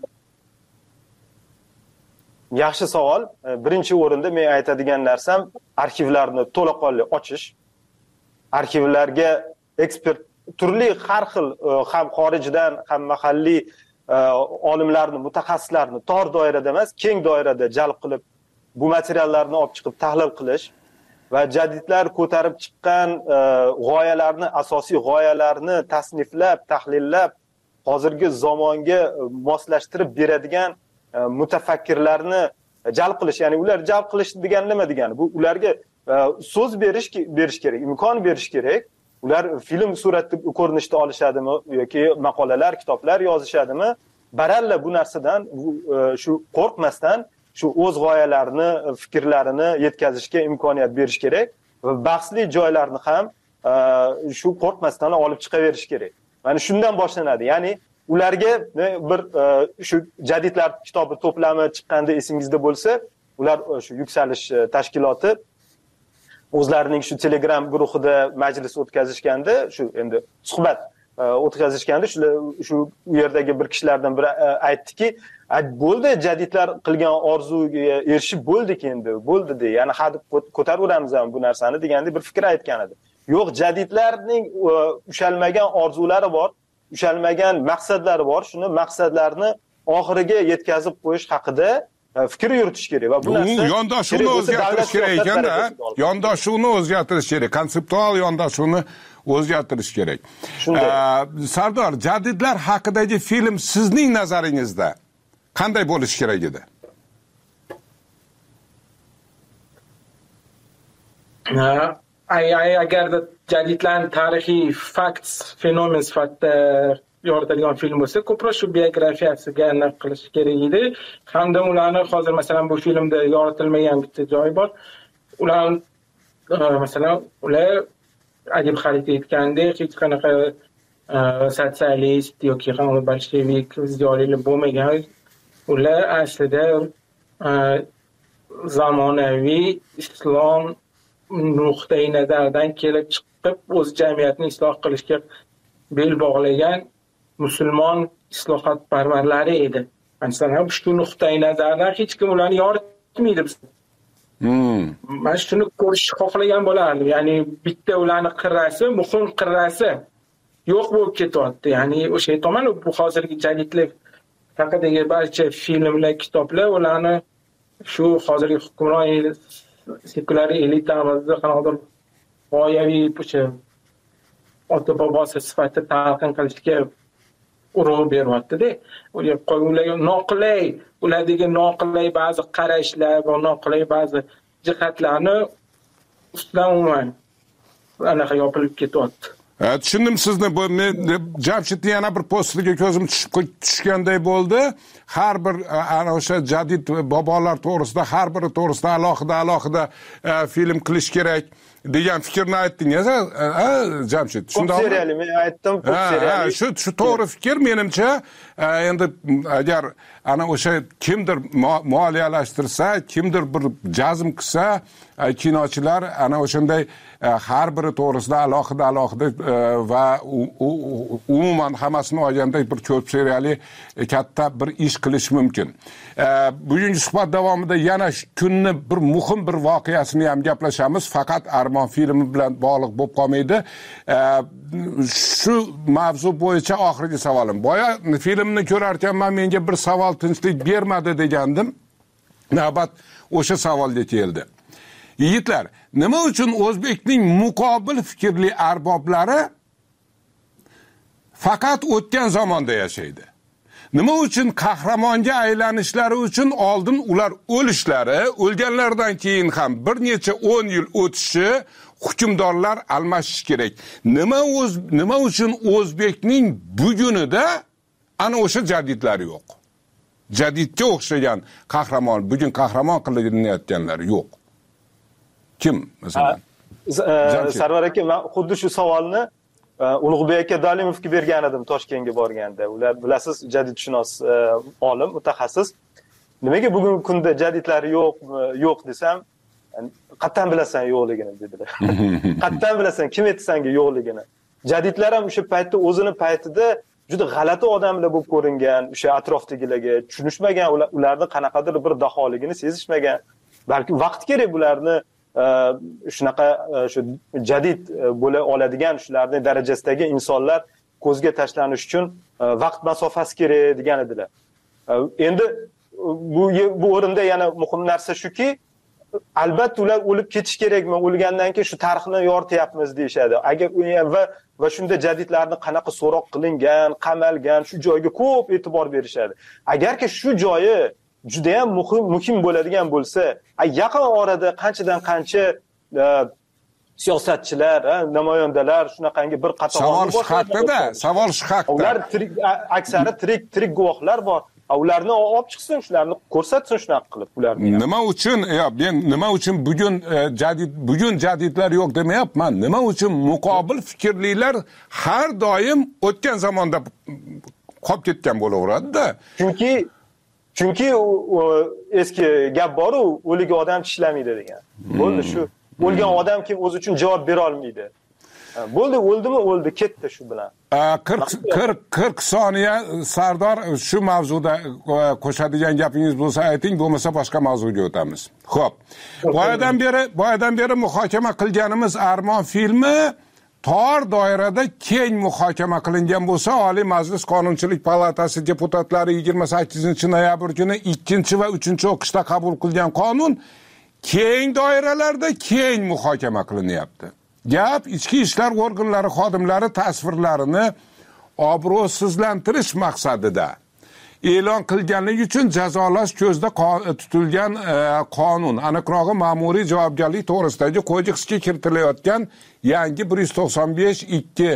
Yaxshi savol. Birinchi o'rinda men aytadigan narsam arxivlarni to'laqonli ochish. Arxivlarga ekspert turli har xil ham xorijdan ham mahalliy olimlarni, mutaxassislarni tor doirada emas, keng doirada jalb qilib bu materiallarni olib chiqib tahlil qilish va jadidlar ko'tarib chiqqan g'oyalarni, asosiy g'oyalarni tasniflab, tahlillab, hozirgi zamonga moslashtirib beradigan mutafakkirlarni jalb qilish. Ya'ni ular jalb qilish degani nima degani? Bu ularga so'z berish berish kerak, imkon berish kerak ular film suratda ko'rinishda olishadimi yoki maqolalar, kitoblar yozishadimi? Baralla bu narsadan shu qo'rqmasdan shu o'z g'oyalarini, fikrlarini yetkazishga imkoniyat berish kerak va bahsli joylarni ham shu qo'rqmasdan olib chiqaverish kerak. Mana shundan boshlanadi. Ya'ni ularga bir shu jadidlar kitobi to'plami chiqqanda esingizda bo'lsa, ular shu yuksalish tashkiloti o'zlarining shu Telegram guruhida majlis o'tkazishganda, shu endi suhbat o'tkazishganda shu u yerdagi bir kishilardan biri aytdiki, bo'ldi, jadidlar qilgan orzuga erishib bo'ldik endi, bo'ldi de, ya'ni hadib ko'taraveramiz ham bu narsani degandek bir fikr aytgan edi. Yo'q, jadidlarning ushalmagan orzulari bor, ushalmagan maqsadlari bor. Shuni maqsadlarini oxiriga yetkazib qo'yish haqida fikr yuritish kerak va bu narsa yondoshuvni o'zgartirish kerak ekanda, yondoshuvni o'zgartirish kerak, konseptual yondoshuvni o'zgartirish kerak. Sardor, jadidlar haqidagi film sizning nazaringizda qanday bo'lishi kerak edi? Agarda jadidlarni tarixiy fakt, fenomen sifatida yoritadigan film bo'lsa, ko'proq shu biografiyasiga aniq qilish kerak edi. Hamda ularni hozir masalan bu filmda yoritilmagan bitta joyi bor. Ular masalan ular Adib Xalit aytgandek hech qanaqa sotsialist yoki ham bolshevik ziyolilar bo'lmagan. Ular aslida zamonaviy islom nuqtai nazaridan kelib chiqib o'z jamiyatini isloh qilishga bel bog'lagan musulmon islohotparvarlari edi. Masalan, shu nuqtai nazardan hech kim ularni yoritmaydi. Hmm. Men shuni ko'rish xohlagan bo'lardim. Ya'ni bitta ularni qirrasi, muhim qirrasi yo'q bo'lib ketyapti. Ya'ni o'sha tomon bu hozirgi jadidlik haqidagi barcha filmlar, kitoblar ularni shu hozirgi hukmron sekulyar elitamizda qanaqadir g'oyaviy o'sha ota bobosi sifatida talqin qilishga urg'u beryapti-da. Ularga noqulay, ulardagi noqulay ba'zi qarashlar va noqulay ba'zi jihatlarni ustidan umuman anaqa yopilib ketyapti. Tushundim sizni. Bu Jamshidni yana bir postiga ko'zim tushganday bo'ldi. Har bir ana o'sha jadid bobolar to'g'risida, har biri to'g'risida alohida alohida film qilish kerak degan fikrni aytdingiz, ha, Jamshid? Shunday seriyali men aytdim, ko'p seriyali. Shu shu to'g'ri fikr menimcha. Endi agar ana o'sha kimdir moliyalashtirsa, kimdir bir jazm qilsa, kinochilar ana o'shanday har biri to'g'risida alohida alohida va umuman hammasini olganda bir ko'p seriyali katta bir ish qilish mumkin. Bugungi suhbat davomida yana kunni bir muhim bir voqeasini ham gaplashamiz, faqat Armon filmi bilan bog'liq bo'lib qolmaydi. Shu mavzu bo'yicha oxirgi savolim. Boya filmni ko'rarkanman menga bir savol tinchlik bermadi degandim. Navbat o'sha savolga keldi. Yigitlar, nima uchun o'zbekning muqobil fikrli arboblari faqat o'tgan zamonda yashaydi? Nima uchun qahramonga aylanishlari uchun oldin ular o'lishlari, o'lganlardan keyin ham bir necha o'n yil o'tishi, hukmdorlar almashishi kerak? Nima o'z nima uchun o'zbekning bugunida ana o'sha jadidlar yo'q? Jadidga o'xshagan qahramon, bugun qahramon qilinayotganlar yo'q. Kim masalan? Sarvar aka, men xuddi shu savolni Ulug'bek aka Dolimovga bergan edim Toshkentga borganda. Ular bilasiz, jadidshunos olim, mutaxassis. Nimaga bugungi kunda jadidlar yo'q, yo'q desam, qattan bilasan yo'qligini dedilar. Qattan bilasan, kim aytsanga yo'qligini. Jadidlar ham o'sha paytda o'zini paytida juda g'alati odamlar bo'lib ko'ringan, o'sha atrofdagilarga tushunishmagan, ularning qanaqadir bir daholigini sezishmagan. Balki vaqt kerak bularni shunaqa shu jadid bo'la oladigan shularning darajasidagi insonlar ko'zga tashlanish uchun vaqt masofasi kerak degan edilar. Endi bu bu o'rinda yana muhim narsa shuki, albatta ular o'lib ketish kerakmi? O'lgandan keyin shu tarixni yorityapmiz deyshadi. Agar va va shunda jadidlarni qanaqa so'roq qilingan, qamalgan, shu joyga ko'p e'tibor berishadi. Agarki shu joyi juda ham muhim muhim bo'ladigan bo'lsa, yaqin orada qanchadan qancha siyosatchilar, namoyandalar, shunaqangi bir qator savol shu haqda-da, savol shu haqda. Ular tirik, aksari tirik tirik guvohlar bor. Ularni olib chiqsin, shularni ko'rsatsin shunaqa qilib ularni. Nima uchun, yo, men nima uchun bugun jadid bugun jadidlar yo'q demayapman. Nima uchun muqobil fikrlilar har doim o'tgan zamonda qolib ketgan bo'laveradi-da. Chunki chunki eski gap bor-u, o'liga odam tishlamaydi degan. Bo'ldi shu. O'lgan odam kim o'zi uchun javob bera olmaydi. Bo'ldi, o'ldimi, o'ldi, ketdi shu bilan. qirq qirq soniya Sardor shu mavzuda qo'shadigan gapingiz bo'lsa ayting, bo'lmasa boshqa mavzuga o'tamiz. Xo'p. Boyadan beri, boyadan beri muhokama qilganimiz Armon filmi tor doirada keng muhokama qilingan bo'lsa, Oliy Majlis Qonunchilik palatasi deputatlari yigirma sakkizinchi noyabr kuni ikkinchi va uchinchi o'qishda qabul qilgan qonun keng doiralarda keng muhokama qilinyapti. Gap ichki ishlar organlari xodimlari tasvirlarini obro'sizlantirish maqsadida e'lon qilganligi uchun jazolash ko'zda tutilgan qonun, aniqrog'i ma'muriy javobgarlik to'g'risidagi kodeksga kiritilayotgan yangi bir yuz to'qson besh ikki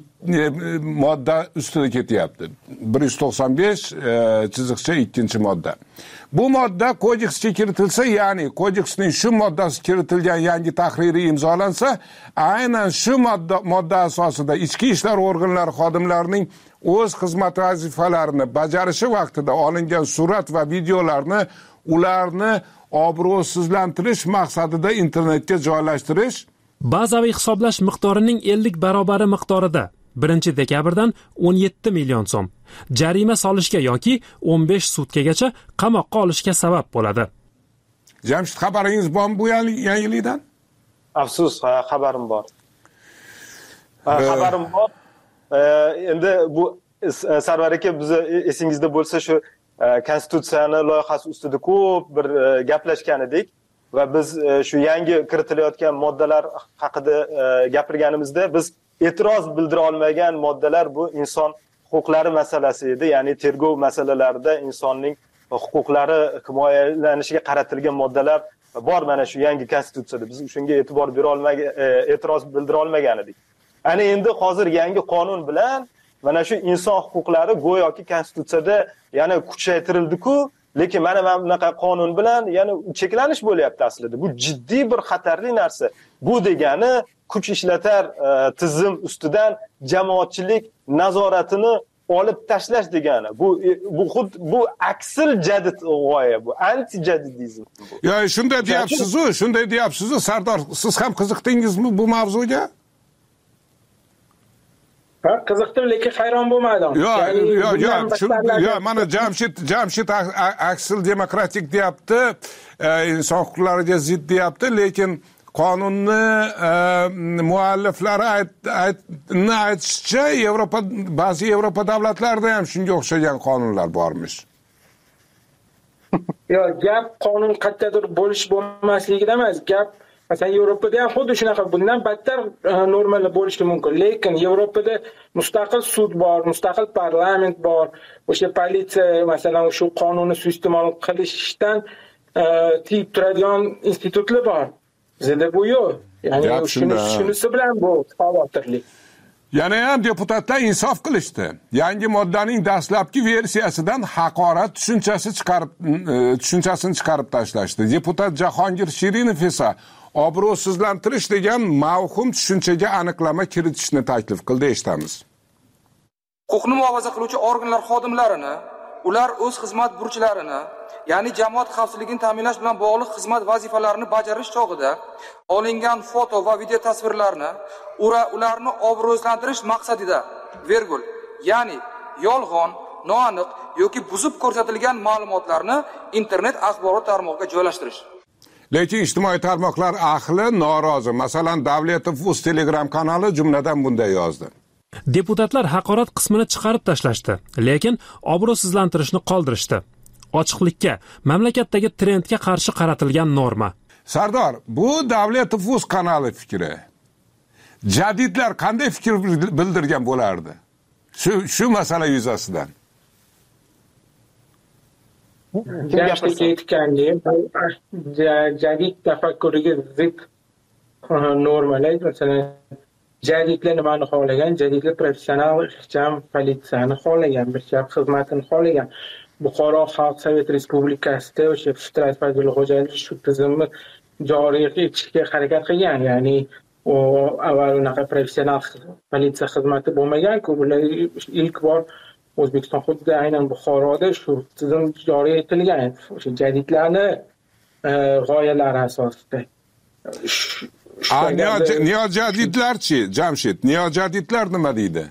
modda ustida ketyapti. bir yuz to'qson besh chiziqcha ikkinchi modda. Bu modda kodeksga kiritilsa, ya'ni kodeksning shu moddasi kiritilgan yangi tahriri imzolansa, aynan shu modda modda asosida ichki ishlar organlari xodimlarining o'z xizmat vazifalarini bajarishi vaqtida olingan surat va videolarni ularni obro'sizlantirish maqsadida internetga joylashtirish bazaviy hisoblash miqdorining ellik barobari miqdorida birinchi dekabrdan o'n yetti million so'm jarima solishga yoki o'n besh sutkagacha qamoqqa olishga sabab bo'ladi. Jamshid, xabaringiz bormi bu yangilikdan? Afsus, xabarim bor. Xabarim bor. Endi bu Sarvar aka, biz esingizda bo'lsa shu konstitutsiyani loyihasi ustida ko'p bir gaplashgan edik va biz shu yangi kiritilayotgan moddalar haqida gapirganimizda biz e'tiroz bildira olmagan moddalar bu inson huquqlari masalasi edi. Ya'ni tergov masalalarida insonning huquqlari himoyalanishiga qaratilgan moddalar bor mana shu yangi konstitutsiyada. Biz shunga e'tibor bera olmagan, e'tiroz bildira olmagan edik. Ana endi hozir yangi qonun bilan mana shu inson huquqlari go'yoki konstitutsiyada yana kuchaytirildi-ku, lekin mana mana bunaqa qonun bilan yana cheklanish bo'lyapti aslida. Bu jiddiy bir xatarli narsa. Bu degani kuch ishlatar tizim ustidan jamoatchilik nazoratini olib tashlash degani. Bu bu xud bu aksil jadid g'oya, bu anti jadidizm. Yo, shunday deyapsiz-ku, shunday deyapsiz-ku, Sardor, siz ham qiziqdingizmi bu mavzuga? Ha, qiziqdim, lekin hayron bo'lmadim. Yo, yo, yo, yo, mana Jamshid, Jamshid aksil demokratik deyapti, inson huquqlariga zid deyapti, lekin qonunni mualliflari aytishicha, Yevropa ba'zi Yevropa davlatlarida ham shunga o'xshagan qonunlar bormish. Yo, gap qonun qayerdadir bo'lish bo'lmasligida emas, gap masalan Yevropada ham xuddi shunaqa bundan battar normalar bo'lishi mumkin. Lekin Yevropada mustaqil sud bor, mustaqil parlament bor. O'sha politsiya masalan shu qonunni suiiste'mol qilishdan tiyib turadigan institutlar bor. Bizda bu yo'q. Ya'ni shunisi bilan bu xavotirli. Yana ham deputatlar insof qilishdi. Yangi moddaning dastlabki versiyasidan haqorat tushunchasi chiqarib tushunchasini chiqarib tashlashdi. Deputat Jahongir Shirinov esa obro'sizlantirish degan mavhum tushunchaga aniqlama kiritishni taklif qildi, eshitamiz. Huquqni muhofaza qiluvchi organlar xodimlarini, ular o'z xizmat burchlarini, ya'ni jamoat xavfsizligini ta'minlash bilan bog'liq xizmat vazifalarini bajarish chog'ida olingan foto va video tasvirlarni ularni obro'sizlantirish maqsadida vergul, ya'ni yolg'on, noaniq yoki buzib ko'rsatilgan ma'lumotlarni internet axborot tarmog'iga joylashtirish. Lekin ijtimoiy tarmoqlar ahli norozi. Masalan, Davletov o'z Telegram kanali jumladan bunday yozdi. Deputatlar haqorat qismini chiqarib tashlashdi, lekin obro'sizlantirishni qoldirishdi. Ochiqlikka, mamlakatdagi trendga qarshi qaratilgan norma. Sardor, bu Davletov o'z kanali fikri. Jadidlar qanday fikr bildirgan bo'lardi? Shu shu masala yuzasidan. Gapga ketgandek, jadid tafakkuriga zid normalar, masalan, jadidlar nimani xohlagan? Jadidlar professional ixcham politsiyani xohlagan, bir chap xizmatini xohlagan. Buxoro Xalq Sovet Respublikasida o'sha Fitrat Fazilxo'jayev shu tizimni joriy etishga harakat qilgan. Ya'ni u avval unaqa professional politsiya xizmati bo'lmagan-ku, bular ilk bor O'zbekiston hududida aynan Buxoroda shu tizim joriy etilgan. O'sha jadidlarni g'oyalari asosida. Niyojadidlarchi, Jamshid, niyojadidlar nima deydi?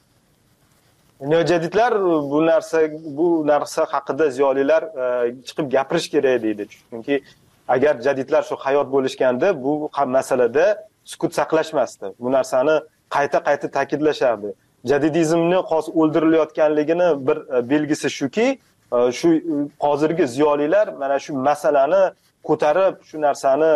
Niyojadidlar bu narsa bu narsa haqida ziyolilar chiqib gapirish kerak deydi. Chunki agar jadidlar shu hayot bo'lishganda bu masalada sukut saqlashmasdi. Bu narsani qayta-qayta ta'kidlashardi. Jadidizmni xos o'ldirilayotganligini bir belgisi shuki, shu hozirgi ziyolilar mana shu masalani ko'tarib, shu narsani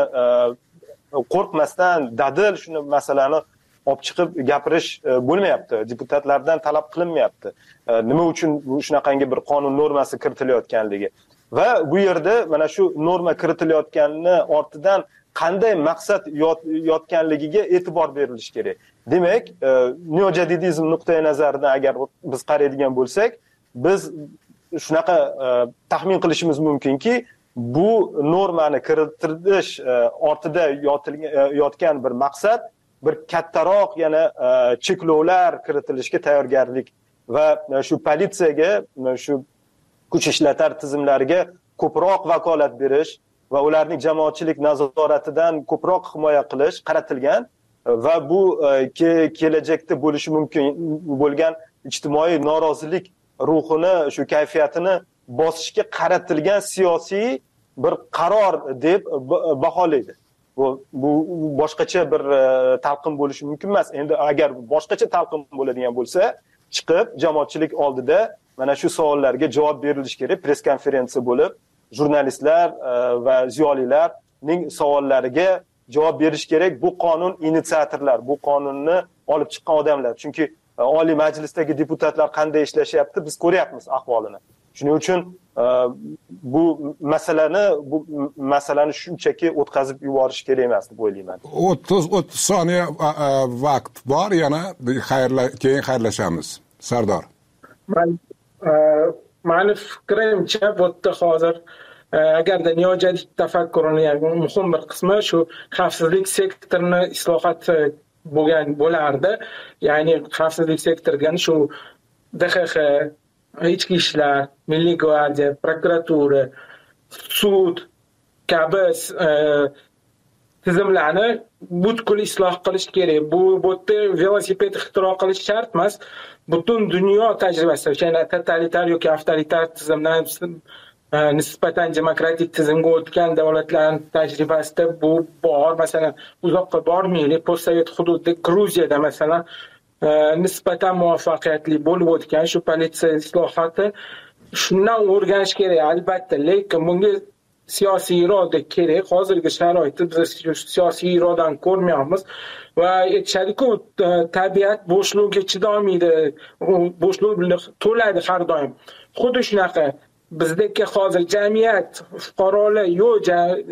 qo'rqmasdan dadil shuni masalani olib chiqib gapirish bo'lmayapti. Deputatlardan talab qilinmayapti. Nima uchun bu shunaqangi bir qonun normasi kiritilayotganligi. Va bu yerda mana shu norma kiritilayotganini ortidan qanday maqsad yotganligiga e'tibor berilishi kerak. Demak, neojadidizm nuqtai nazaridan agar biz qaraydigan bo'lsak, biz shunaqa taxmin qilishimiz mumkinki, bu normani kiritish ortida yotgan bir maqsad bir kattaroq yana cheklovlar kiritilishga tayyorgarlik va shu politsiyaga, shu kuch ishlatar tizimlariga ko'proq vakolat berish va ularning jamoatchilik nazoratidan ko'proq himoya qilish qaratilgan va bu kelajakda bo'lishi mumkin bo'lgan ijtimoiy norozilik ruhini, shu kayfiyatini bosishga qaratilgan siyosiy bir qaror deb baholaydi. Bu, bu boshqacha bir talqin bo'lishi mumkin emas. Endi agar boshqacha talqin bo'ladigan bo'lsa, chiqib jamoatchilik oldida mana shu savollarga javob berilishi kerak. Press konferensiya bo'lib, jurnalistlar va ziyolilarning savollariga javob berish kerak. Bu qonun inisiatorlar, bu qonunni olib chiqqan odamlar. Chunki Oliy Majlisdagi deputatlar qanday ishlashyapti, biz ko'ryapmiz ahvolini. Shuning uchun bu masalani bu masalani shunchaki o'tkazib yuborish kerak emas deb o'ylayman. o'ttiz o'ttiz soniya vaqt bor, yana xayrla keyin xayrlashamiz. Sardor. Men meni fikrimcha bu yerda hozir agarda neojadid tafakkurining muhim bir qismi shu xavfsizlik sektorini islohoti bo'lgan bo'lardi. Ya'ni xavfsizlik sektoriga shu D X X, ichki ishlar, Milliy gvardiya, prokuratura, sud kabi tizimlarni butkul isloh qilish kerak. Bu bu yerda velosiped ixtiro qilish shart emas. Butun dunyo tajribasi, ya'ni totalitar yoki avtoritar tizimdan nisbatan demokratik tizimga o'tgan davlatlarning tajribasida bu bor. Masalan, uzoqqa bormaylik, postsovet hududida Gruziyada masalan nisbatan muvaffaqiyatli bo'lib o'tgan shu politsiya islohoti, shundan o'rganish kerak albatta, lekin bunga siyosiy iroda kerak. Hozirgi sharoitda biz siyosiy irodani ko'rmayapmiz va aytishadi-ku, tabiat bo'shligiga chidolmaydi, bo'shliq to'ladi har doim. Xuddi shunaqa bizdagi hozir jamiyat, fuqarolar yo'q,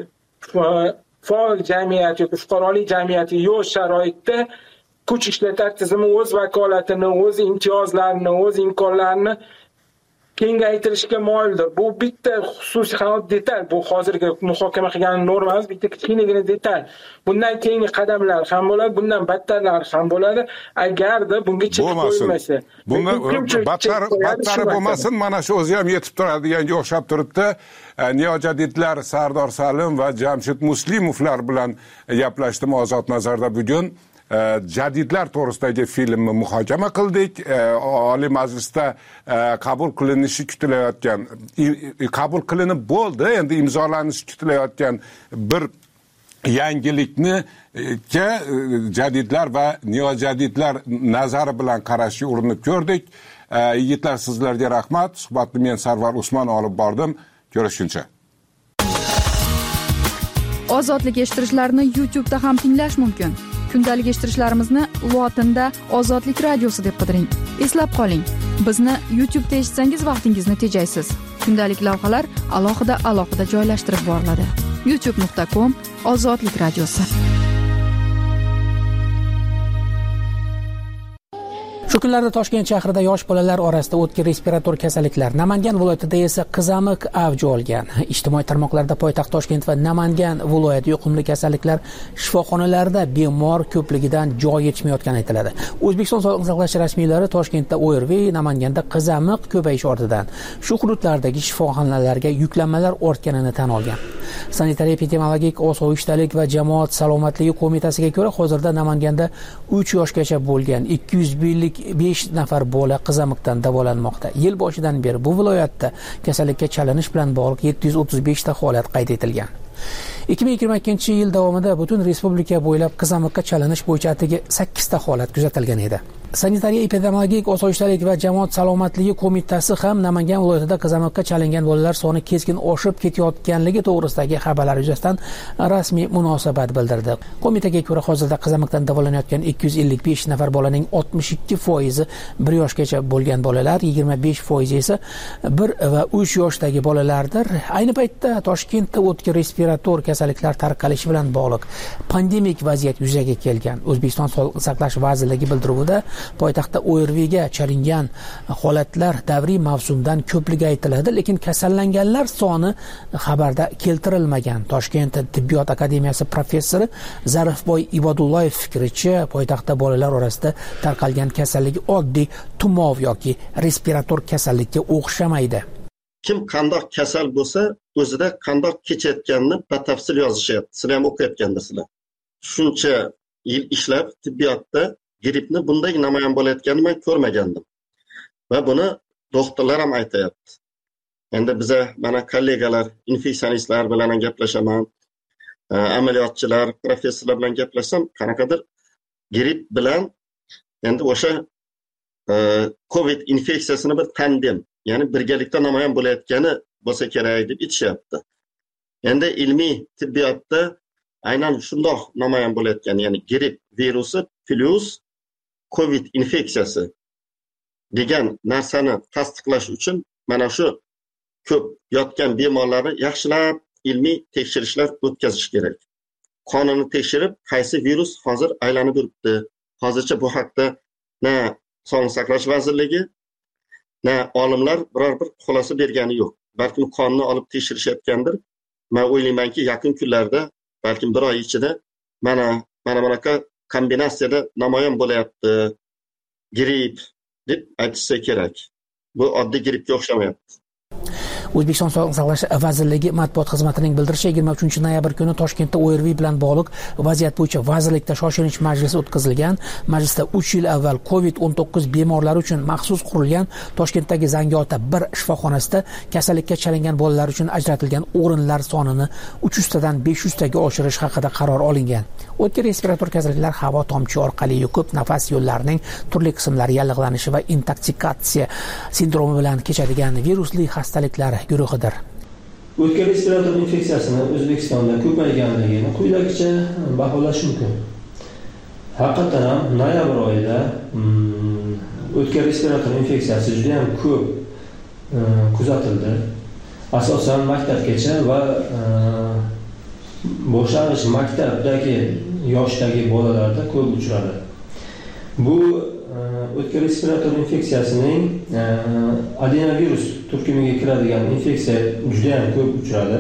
faol jamiyat yoki fuqarolik jamiyati yo'q sharoitda kuch ishlatar tizimi o'z vakolatini, o'z imtiyozlarini, o'z imkonlarini kengaytirishga moyildir. Bu bitta xususiy holat detal. Bu hozirgi muhokama qilgan normamiz bitta kichkinagina detal. Bundan keyingi qadamlar ham bo'ladi, bundan battarlari ham bo'ladi. Agarda bunga chek qo'yilmasa. Bunga battar battari bo'lmasin, mana shu o'zi ham yetib turadiganga o'xshab turibdi. Neojadidlar Sardor Salim va Jamshid Muslimovlar bilan gaplashdim Ozod nazarda bugun. Jadidlar to'g'risidagi filmni muhokama qildik. Oliy Majlisda qabul qilinishi kutilayotgan, qabul qilinib bo'ldi, endi imzolanishi kutilayotgan bir yangilikni ke jadidlar va neojadidlar nazari bilan qarashga urinib ko'rdik. Yigitlar, sizlarga rahmat. Suhbatni men Sarvar Usmon olib bordim. Ko'rishguncha. Ozodlik eshittirishlarini YouTube'da ham tinglash mumkin. Kundalik eshittirishlarimizni lotinda Ozodlik radiosi deb qidiring. Eslab qoling, bizni YouTube'da eshitsangiz vaqtingizni tejaysiz. Kundalik lavhalar alohida alohida joylashtirib boriladi. youtube nuqta com Ozodlik radiosi. Shu kunlarda Toshkent shahrida yosh bolalar orasida o'tkir respirator kasalliklar, Namangan viloyatida esa qizamiq avj olgan. Ijtimoiy tarmoqlarda poytaxt Toshkent va Namangan viloyati yuqumli kasalliklar shifoxonalarida bemor ko'pligidan joy yetishmayotgani aytiladi. O'zbekiston Sog'liqni saqlash rasmiylari Toshkentda O R V, Namanganda qizamiq ko'payish ortidan shu hududlardagi shifoxonalarga yuklanmalar ortganini tan olgan. Sanitariya epidemiologik osoyishtalik va jamoat salomatligi qo'mitasiga ko'ra, hozirda Namanganda uch yoshgacha bo'lgan ikki yuz besh nafar bola qizamiqdan davolanmoqda. Yil boshidan beri bu viloyatda kasallikka chalinish bilan bog'liq yetti yuz o'ttiz besh ta holat qayd etilgan. ikki ming yigirma ikkinchi yil davomida butun respublika bo'ylab qizamiqqa chalinish bo'yicha atigi sakkiz ta holat kuzatilgan edi. Sanitariya epidemiologik osoyishtalik va jamoat salomatligi qo'mitasi ham Namangan viloyatida qizamiqqa chalingan bolalar soni keskin oshib ketayotganligi to'g'risidagi xabarlar yuzasidan rasmiy munosabat bildirdi. Qo'mitaga ko'ra, hozirda qizamiqdan davolanayotgan ikki yuz ellik besh nafar bolaning oltmish ikki foizi bir yoshgacha bo'lgan bolalar, yigirma besh foizi esa bir va uch yoshdagi bolalardir. Ayni paytda Toshkentda o'tkir respirator kasalliklar tarqalishi bilan bog'liq pandemik vaziyat yuzaga kelgan. O'zbekiston Sog'liqni saqlash vazirligi bildiruvida poytaxtda O R V ga chalingan holatlar davriy mavsumdan ko'pligi aytiladi, lekin kasallanganlar soni xabarda keltirilmagan. Toshkent tibbiyot akademiyasi professori Zarifboy Ibodullayev fikricha, poytaxtda bolalar orasida tarqalgan kasallik oddiy tumov yoki respirator kasallikka o'xshamaydi. Kim qandoq kasal bo'lsa, o'zida qandoq kechayotganini batafsil yozishyapti. Sizlar ham o'qiyotgandirsizlar. Shuncha yil ishlab tibbiyotda grippni bunday namoyon bo'layotganini men ko'rmagandim. Va buni doktorlar ham aytayapti. Endi biza mana kollegalar, infeksionistlar bilan gaplashaman, amaliyotchilar, professorlar bilan gaplashsam, qanaqadir gripp bilan endi o'sha COVID infeksiyasini bir tandem, ya'ni birgalikda namoyon bo'layotgani bo'lsa kerak deb aytishyapti. Endi ilmiy tibbiyotda aynan shundoq namoyon bo'layotgan, ya'ni gripp virusi plus COVID infeksiyasi degan narsani tasdiqlash uchun mana shu ko'p yotgan bemorlarni yaxshilab ilmiy tekshirishlar o'tkazish kerak. Qonini tekshirib, qaysi virus hozir aylanib yuribdi. Hozircha bu haqda na Sog'liqni saqlash vazirligi, na olimlar biror bir xulosa bergani yo'q. Balkim qonni olib tekshirishayotgandir. Men o'ylaymanki, yaqin kunlarda, balkim bir oy ichida mana mana bunaqa kombinatsiyada namoyon bo'layapti, gripp deb aytsa kerak. Bu oddiy grippga o'xshamayapti. O'zbekiston Sog'liqni saqlash vazirligi matbuot xizmatining bildirishicha, yigirma uchinchi noyabr kuni Toshkentda O R V bilan bog'liq vaziyat bo'yicha vazirlikda shoshilinch majlis o'tkazilgan. Majlisda uch yil avval COVID o'n to'qqiz bemorlari uchun maxsus qurilgan Toshkentdagi Zangiota bir shifoxonasida kasallikka chalingan bolalar uchun ajratilgan o'rinlar sonini uch yuz tadan besh yuz taga oshirish haqida qaror olingan. O'tkir respirator kasalliklar havo tomchi orqali yuqib, nafas yo'llarining turli qismlari yallig'lanishi va intoksikatsiya sindromi bilan kechadigan virusli xastaliklar guruhidir. O'tkir respirator infeksiyasini O'zbekistonda ko'payganligini quyidagicha baholash mumkin. Haqiqatan ham noyabr oyida o'tkir respirator infeksiyasi juda ham ko'p kuzatildi. Asosan maktabgacha va boshlang'ich maktabdagi yoshdagi bolalarda ko'p uchradi. Bu o'tkir respirator infeksiyasining adenovirus turkumiga kiradigan infeksiya juda ham ko'p uchradi.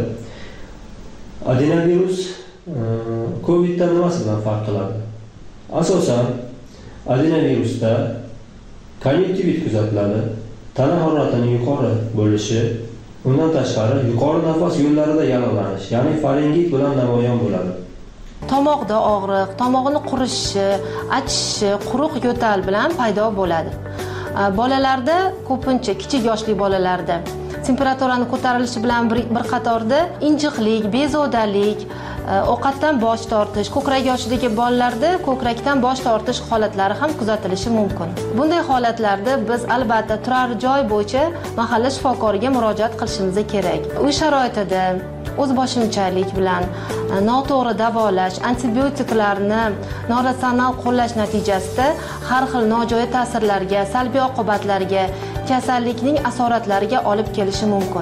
Adenovirus COVIDdan nimasi bilan farq qiladi? Asosan adenovirusda konjunktivit kuzatiladi, tana haroratining yuqori bo'lishi, undan tashqari yuqori nafas yo'llarida yallig'lanish, ya'ni faringit bilan namoyon bo'ladi. Tomoqda og'riq, tomog'ini qurishi, achishishi, quruq yo'tal bilan paydo bo'ladi. Bolalarda, ko'pincha kichik yoshli bolalarda temperaturani ko'tarilishi bilan bir qatorda injiqlik, bezovdalik, ovqatdan bosh tortish, ko'krak yoshidagi bolalarda ko'krakdan bosh tortish holatlari ham kuzatilishi mumkin. Bunday holatlarda biz albatta turar joy bo'yicha mahalla shifokoriga murojaat qilishimiz kerak. Uy sharoitida o'zboshimchalik bilan noto'g'ri davolash, antibiotiklarni noratsional qo'llash natijasida har xil nojo'ya ta'sirlarga, salbiy oqibatlarga, kasallikning asoratlariga olib kelishi mumkin.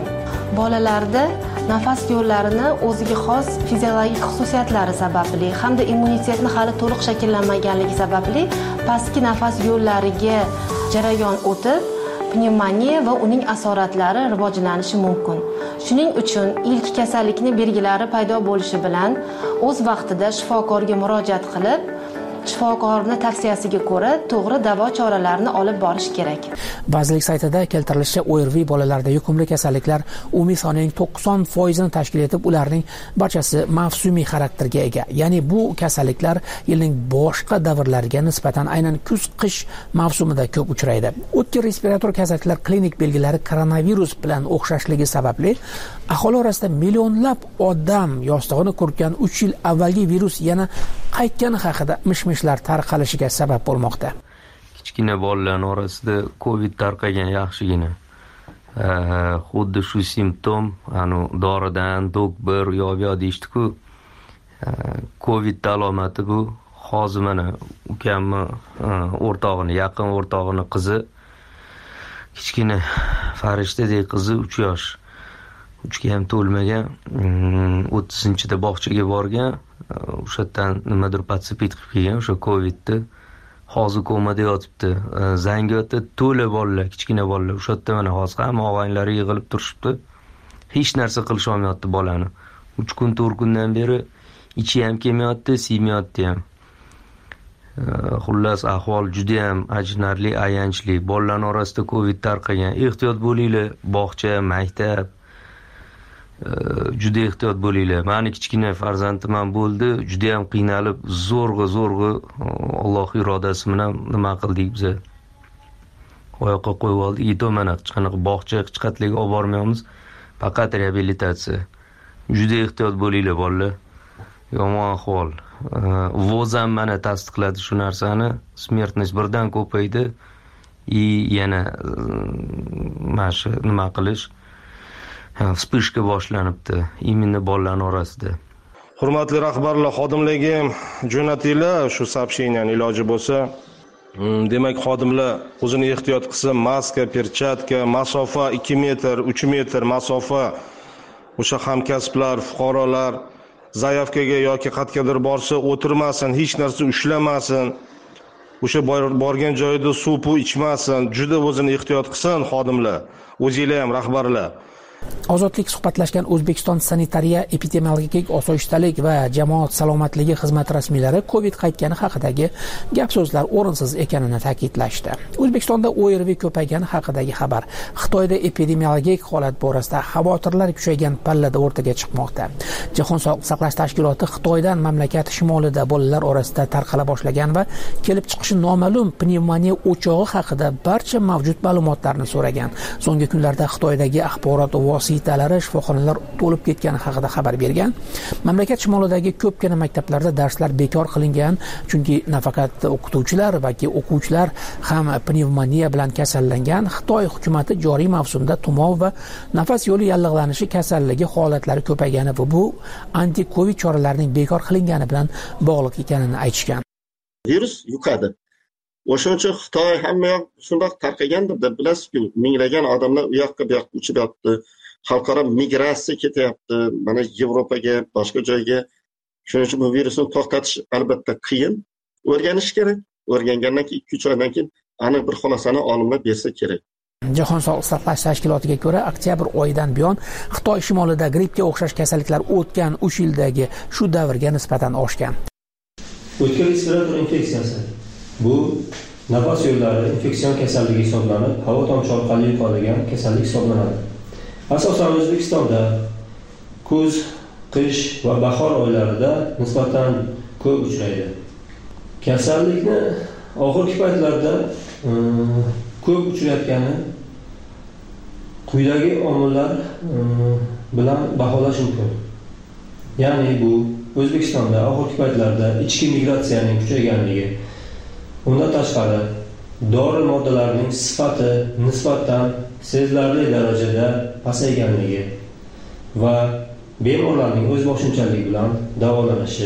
bolalarda nafas yo'llarini o'ziga xos fiziologik xususiyatlari sababli hamda immunitetni hali to'liq shakllanmaganligi sababli pastki nafas yo'llariga jarayon o'tib pnevmoniya va uning asoratlari rivojlanishi mumkin. Shuning uchun ilk kasallikni belgilari paydo bo'lishi bilan o'z vaqtida shifokorga murojaat qilib, shifokorning tavsiyasiga ko'ra to'g'ri davo choralarini olib borish kerak. Vazirlik saytida keltirilishicha, O R V bolalarda yuqumli kasalliklar umumiy sonining to'qson foizini tashkil etib, ularning barchasi mavsumiy xarakterga ega. Ya'ni bu kasalliklar yilning boshqa davrlariga nisbatan aynan kuz-qish mavsumida ko'p uchraydi. O'tkir respirator kasalliklar klinik belgilari koronavirus bilan o'xshashligi sababli aholi orasida millionlab odam yostig'ini ko'rgan uch yil avvalgi virus yana qaytgani haqida mish-mishlar tarqalishiga sabab bo'lmoqda. Kichkina bolalar orasida Covid tarqagan yaxshigina. Xuddi shu simptom, anu doridan dok bir yo'q deyishdi-ku. Covid alomati bu. Hozir mana ukamni o'rtog'ini, yaqin o'rtog'ini qizi, kichkina farishtadek qizi uch yosh. uchga ham to'lmagan, o'ttizinchida bog'chaga borgan, o'sha yerdan nimadir patsipit qilib kelgan, o'sha Covidni. Hozir komada yotibdi. Zangiotda to'la bolalar, kichkina bolalar, o'sha yerda mana hozir hamma og'aynlari yig'ilib turishibdi. Hech narsa qilish olmayapti bolani. uch kun, to'rt kundan beri ichi ham kelmayapti, siymayapti ham. Xullas ahvol juda ham ajinarli, ayanchli. Bolalar orasida Covid tarqagan. Ehtiyot bo'linglar, bog'cha, maktab. Juda ehtiyot bo'linglar. Mani kichkina farzandim ham bo'ldi, juda ham qiynalib, zo'rg'a zo'rg'a Alloh irodasi bilan nima qildik biz. Oyoqqa qo'yib oldik, yetib mana qanaqa bog'cha, chiqatlarga olib bormaymiz, faqat reabilitatsiya. Juda ehtiyot bo'linglar bolalar. Yomon ahvol. Voz ham mana tasdiqladi shu narsani. Smertность birdan ko'paydi. И yana mana shu nima qilish vspышка boshlanibdi именно bolalar orasida. Hurmatli rahbarlar, xodimlarga jo'natinglar shu сообщениyaning iloji bo'lsa. Demak, xodimlar o'zini ehtiyot qilsa, maska, perchatka, masofa ikki metr, uch metr masofa. O'sha hamkasblar, fuqarolar zayavkaga yoki qayergadir borsa o'tirmasin, hech narsa ushlamasin. O'sha borgan joyida suv ichmasin. Juda o'zini ehtiyot qilsin xodimlar. O'zinglar ham rahbarlar. Ozodlik suhbatlashgan O'zbekiston sanitariya, epidemiologik osoyishtalik va jamoat salomatligi xizmati rasmiylari Covid qaytgani haqidagi gap so'zlar o'rinsiz ekanini ta'kidlashdi. O'zbekistonda O R V ko'paygani haqidagi xabar Xitoyda epidemiologik holat borasida xavotirlar kuchaygan pallada o'rtaga chiqmoqda. Jahon sog'liqni saqlash tashkiloti Xitoydan mamlakat shimolida bolalar orasida tarqala boshlagan va kelib chiqishi noma'lum pnevmoniya o'chog'i haqida barcha mavjud ma'lumotlarni so'ragan. So'nggi kunlarda Xitoydagi axborot vositalari shifoxonalar to'lib ketgani haqida xabar bergan. Mamlakat shimolidagi ko'pgina maktablarda darslar bekor qilingan, chunki nafaqat o'qituvchilar balki o'quvchilar ham pnevmoniya bilan kasallangan. Xitoy hukumatı joriy mavsumda tumov va nafas yo'li yallig'lanishi kasalligi holatlari ko'paygani va bu anti-Covid choralarining bekor qilingani bilan bog'liq ekanini aytishgan. Virus yuqadi. O'shaning uchun Xitoy hamma yoq shundoq tarqagandir deb bilasizku, minglagan odamlar u yoqqa bu yoqqa uchib yotdi. Xalqaro migratsiya ketyapti, mana Yevropaga, boshqa joyga. Shuning uchun bu virusni to'xtatish albatta qiyin. O'rganish kerak. O'rgangandan keyin ikki uch oydan keyin aniq bir xulosani olimlar bersa kerak. Jahon sog'liqni saqlash tashkilotiga ko'ra, oktyabr oyidan buyon Xitoy shimolida grippga o'xshash kasalliklar o'tgan uch yildagi shu davrga nisbatan oshgan. O'tkir respirator infeksiyasi bu nafas yo'llari infeksion kasalligi hisoblanib, havo tomchi orqali yuqadigan kasallik hisoblanadi. Asosan O'zbekistonda kuz, qish va bahor oylarida nisbatan ko'p uchraydi. Kasallikni oxirgi paytlarda ko'p uchrayotgani quyidagi omillar bilan baholash mumkin. Ya'ni bu O'zbekistonda oxirgi paytlarda ichki migratsiyaning kuchayganligi, undan tashqari dori moddalarining sifati nisbatan sezilarli darajada pasayganligi va bemorlarning o'z boshimchalik bilan davolanishi,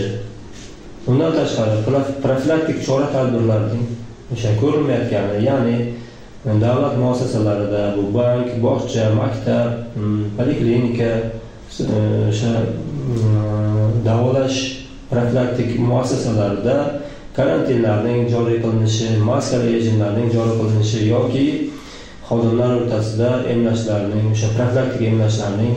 undan tashqari profilaktik chora-tadbirlarning o'sha ko'rinmayotgani, ya'ni davlat muassasalarida, bu bank, bog'cha, maktab, poliklinika, o'sha davolash profilaktik muassasalarida karantinlarning joriy qilinishi, maska rejimlarining joriy qilinishi yoki xodimlar o'rtasida emlashlarning, o'sha profilaktik emlashlarning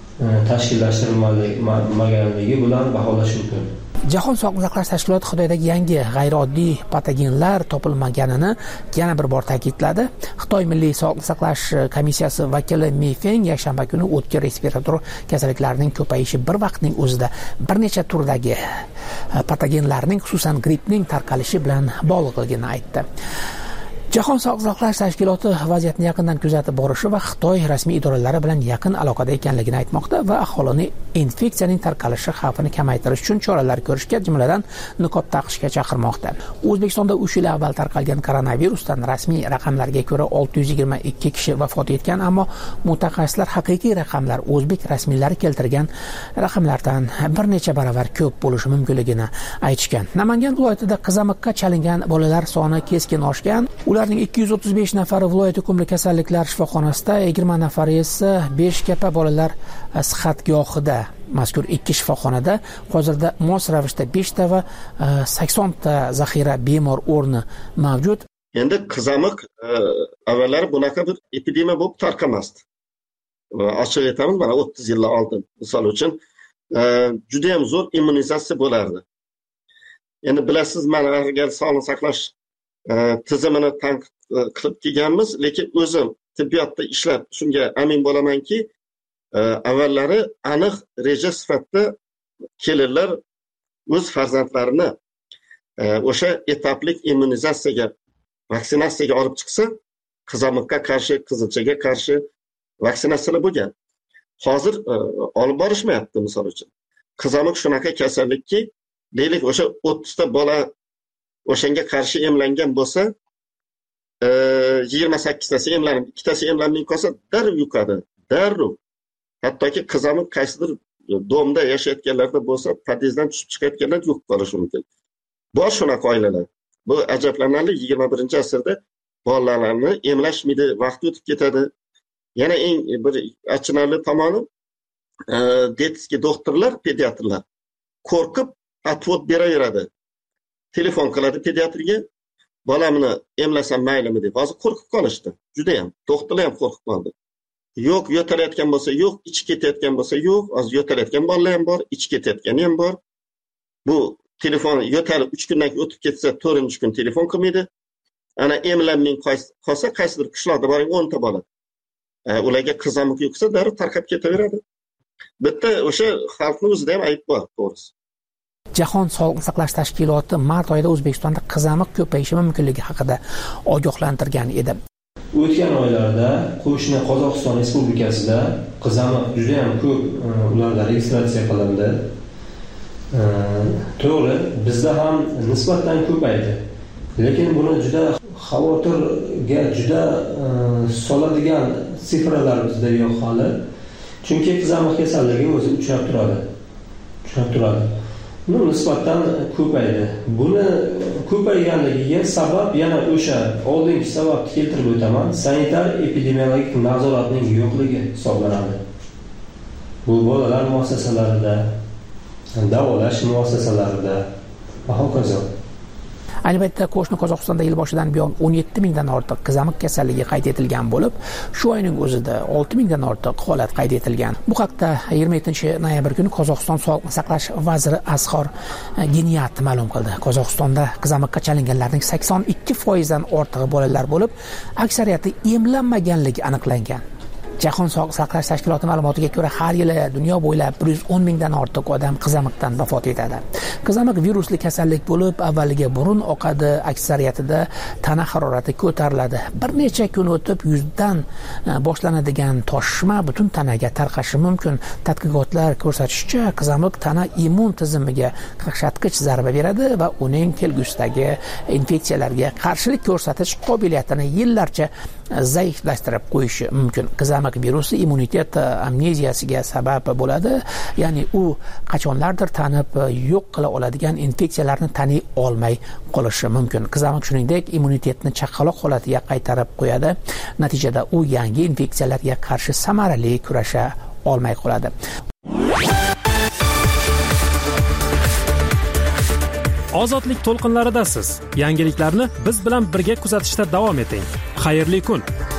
tashkillashtirilmaganligi bilan baholash mumkin. Jahon Sog'liqni saqlash tashkiloti Xitoydagi yangi g'ayrioddiy patogenlar topilmaganini yana bir bor ta'kidladi. Xitoy Milliy sog'liqni saqlash komissiyasi vakili Mi Feng yakshanba kuni o'tkir respirator kasalliklarining ko'payishi bir vaqtning o'zida bir necha turdagi patogenlarning, xususan grippning tarqalishi bilan bog'liqligini aytdi. Jahon Sog'liqni saqlash tashkiloti vaziyatni yaqindan kuzatib borishi va Xitoy rasmiy idoralari bilan yaqin aloqada ekanligini aytmoqda va aholini infeksiyaning tarqalishi xavfini kamaytirish uchun choralar ko'rishga, jumladan niqob taqishga chaqirmoqda. O'zbekistonda uch yil avval tarqalgan koronavirusdan rasmiy raqamlarga ko'ra olti yuz yigirma ikki kishi vafot etgan, ammo mutaxassislar haqiqiy raqamlar o'zbek rasmiylari keltirgan raqamlardan bir necha baravar ko'p bo'lishi mumkinligini aytishgan. Namangan viloyatida qizamiqqa chalingan bolalar soni keskin oshgan. Ularning ikki yuz o'ttiz besh nafari viloyat yuqumli kasalliklar shifoxonasida, yigirma nafari esa Beshkapa bolalar sihatgohida. Mazkur ikki shifoxonada hozirda mos ravishda besh ta va sakson ta zaxira bemor o'rni mavjud. Endi qizamiq avvallari bunaqa bir epidemiya bo'lib tarqamasdi. Ochiq aytamiz, mana o'ttiz yillar oldin, misol uchun, juda ham zo'r immunizatsiya bo'lardi. Endi bilasiz, mana agar sog'liqni saqlash tizimini tanqid qilib kelganmiz, lekin o'zim tibbiyotda ishlab shunga amin bo'lamanki, avvallari aniq reja sifatida kelinlar o'z farzandlarini o'sha etaplik immunizatsiyaga, vaksinatsiyaga olib chiqsa, qizamiqqa qarshi, qizilchaga qarshi vaksinatsiyalar bo'lgan. Hozir olib borishmayapti, misol uchun. Qizamiq shunaqa kasallikki, deylik o'sha o'ttiz ta bola o'shanga qarshi emlangan bo'lsa, yigirma sakkiztasi emlanib, ikkitasi emlanmay qolsa, darrov yuqadi, darrov. Hattoki qizamiq qaysidir domda yashayotganlarda bo'lsa, podyezddan tushib chiqayotganlar yo'q qolishi mumkin. Bor shunaqa oilalar. Bu ajablanarli, yigirma birinchi asrda bolalarni emlashmaydi, vaqt o'tib ketadi. Yana eng bir achinarli tomoni, detskiy doktorlar, pediatrlar qo'rqib atvot beraveradi. Telefon qiladi pediatrga, bolamni emlasam maylimi deb. Hozir qo'rqib qolishdi. Juda ham, doktorlar ham qo'rqib qoldi. Yo'q, yo'talayotgan bo'lsa, yo'q, ichi ketayotgan bo'lsa, yo'q, hozir yo'talayotgan bolalar ham bor, ichi ketayotgani ham bor. Bu telefon yo'talib uch kundan o'tib ketsa, to'rtinchi kun telefon qilmaydi. Ana emlanmay qolsa, qaysidir qishloqda boring o'n ta bola. Ularga qizamiq yuqsa, darrov tarqab ketaveradi. Bitta o'sha xalqning o'zida ham ayb bor, to'g'risi. Jahon Sog'liqni saqlash tashkiloti mart oyida O'zbekistonda qizamiq ko'payishi mumkinligi haqida ogohlantirgan edi. O'tgan oylarda qo'shni Qozog'iston Respublikasida qizamiq juda ham ko'p ularda registratsiya qilindi. To'g'ri, bizda ham nisbatan ko'paydi. Lekin buni juda xavotirga juda soladigan sifralar bizda yo'q hali. Chunki qizamiq kasalligi o'zi uchrab turadi. Uchrab turadi. Bu nisbatan ko'paydi. Buni ko'payganligiga sabab yana o'sha oldingi sababni keltirib o'taman. Sanitar epidemiologik nazoratning yo'qligi hisoblanadi. Bu bolalar muassasalarida, davolash muassasalarida va hokazo. Ayni paytda qo'shni Qozog'istonda yil boshidan buyon o'n yetti mingdan ortiq qizamiq kasalligi qayd etilgan bo'lib, shu oyning o'zida olti mingdan ortiq holat qayd etilgan. Bu haqda yigirma yettinchi noyabr kuni Qozog'iston Sog'liqni saqlash vaziri Asqor Geniyat ma'lum qildi. Qozog'istonda qizamiqqa chalinganlarning sakson ikki foiz dan ortig'i bolalar bo'lib, aksariyati emlanmaganligi aniqlangan. Jahon Sog'liqni saqlash tashkiloti ma'lumotiga ko'ra, har yili dunyo bo'ylab bir yuz o'n mingdan ortiq odam qizamiqdan vafot etadi. Qizamiq virusli kasallik bo'lib, avvaliga burun oqadi, aksariyatida tana harorati ko'tariladi. Bir necha kun o'tib yuzdan boshlanadigan toshma butun tanaga tarqashi mumkin. Tadqiqotlar ko'rsatishicha, qizamiq tana immun tizimiga qaqshatqich zarba beradi va uning kelgusidagi infeksiyalarga qarshilik ko'rsatish qobiliyatini yillarcha zaiflashtirib qo'yishi mumkin. Qizamiq virusi immunitet amneziyasiga sabab bo'ladi, ya'ni u qachonlardir tanib yo'q qila oladigan infeksiyalarni taniy olmay qolishi mumkin. Qizamiq shuningdek immunitetni chaqaloq holatiga qaytarib qo'yadi. Natijada u yangi infeksiyalarga qarshi samarali kurasha olmay qoladi. Ozodlik to'lqinlaridasiz. Yangiliklarni biz bilan birga kuzatishda davom eting. Xayrli kun.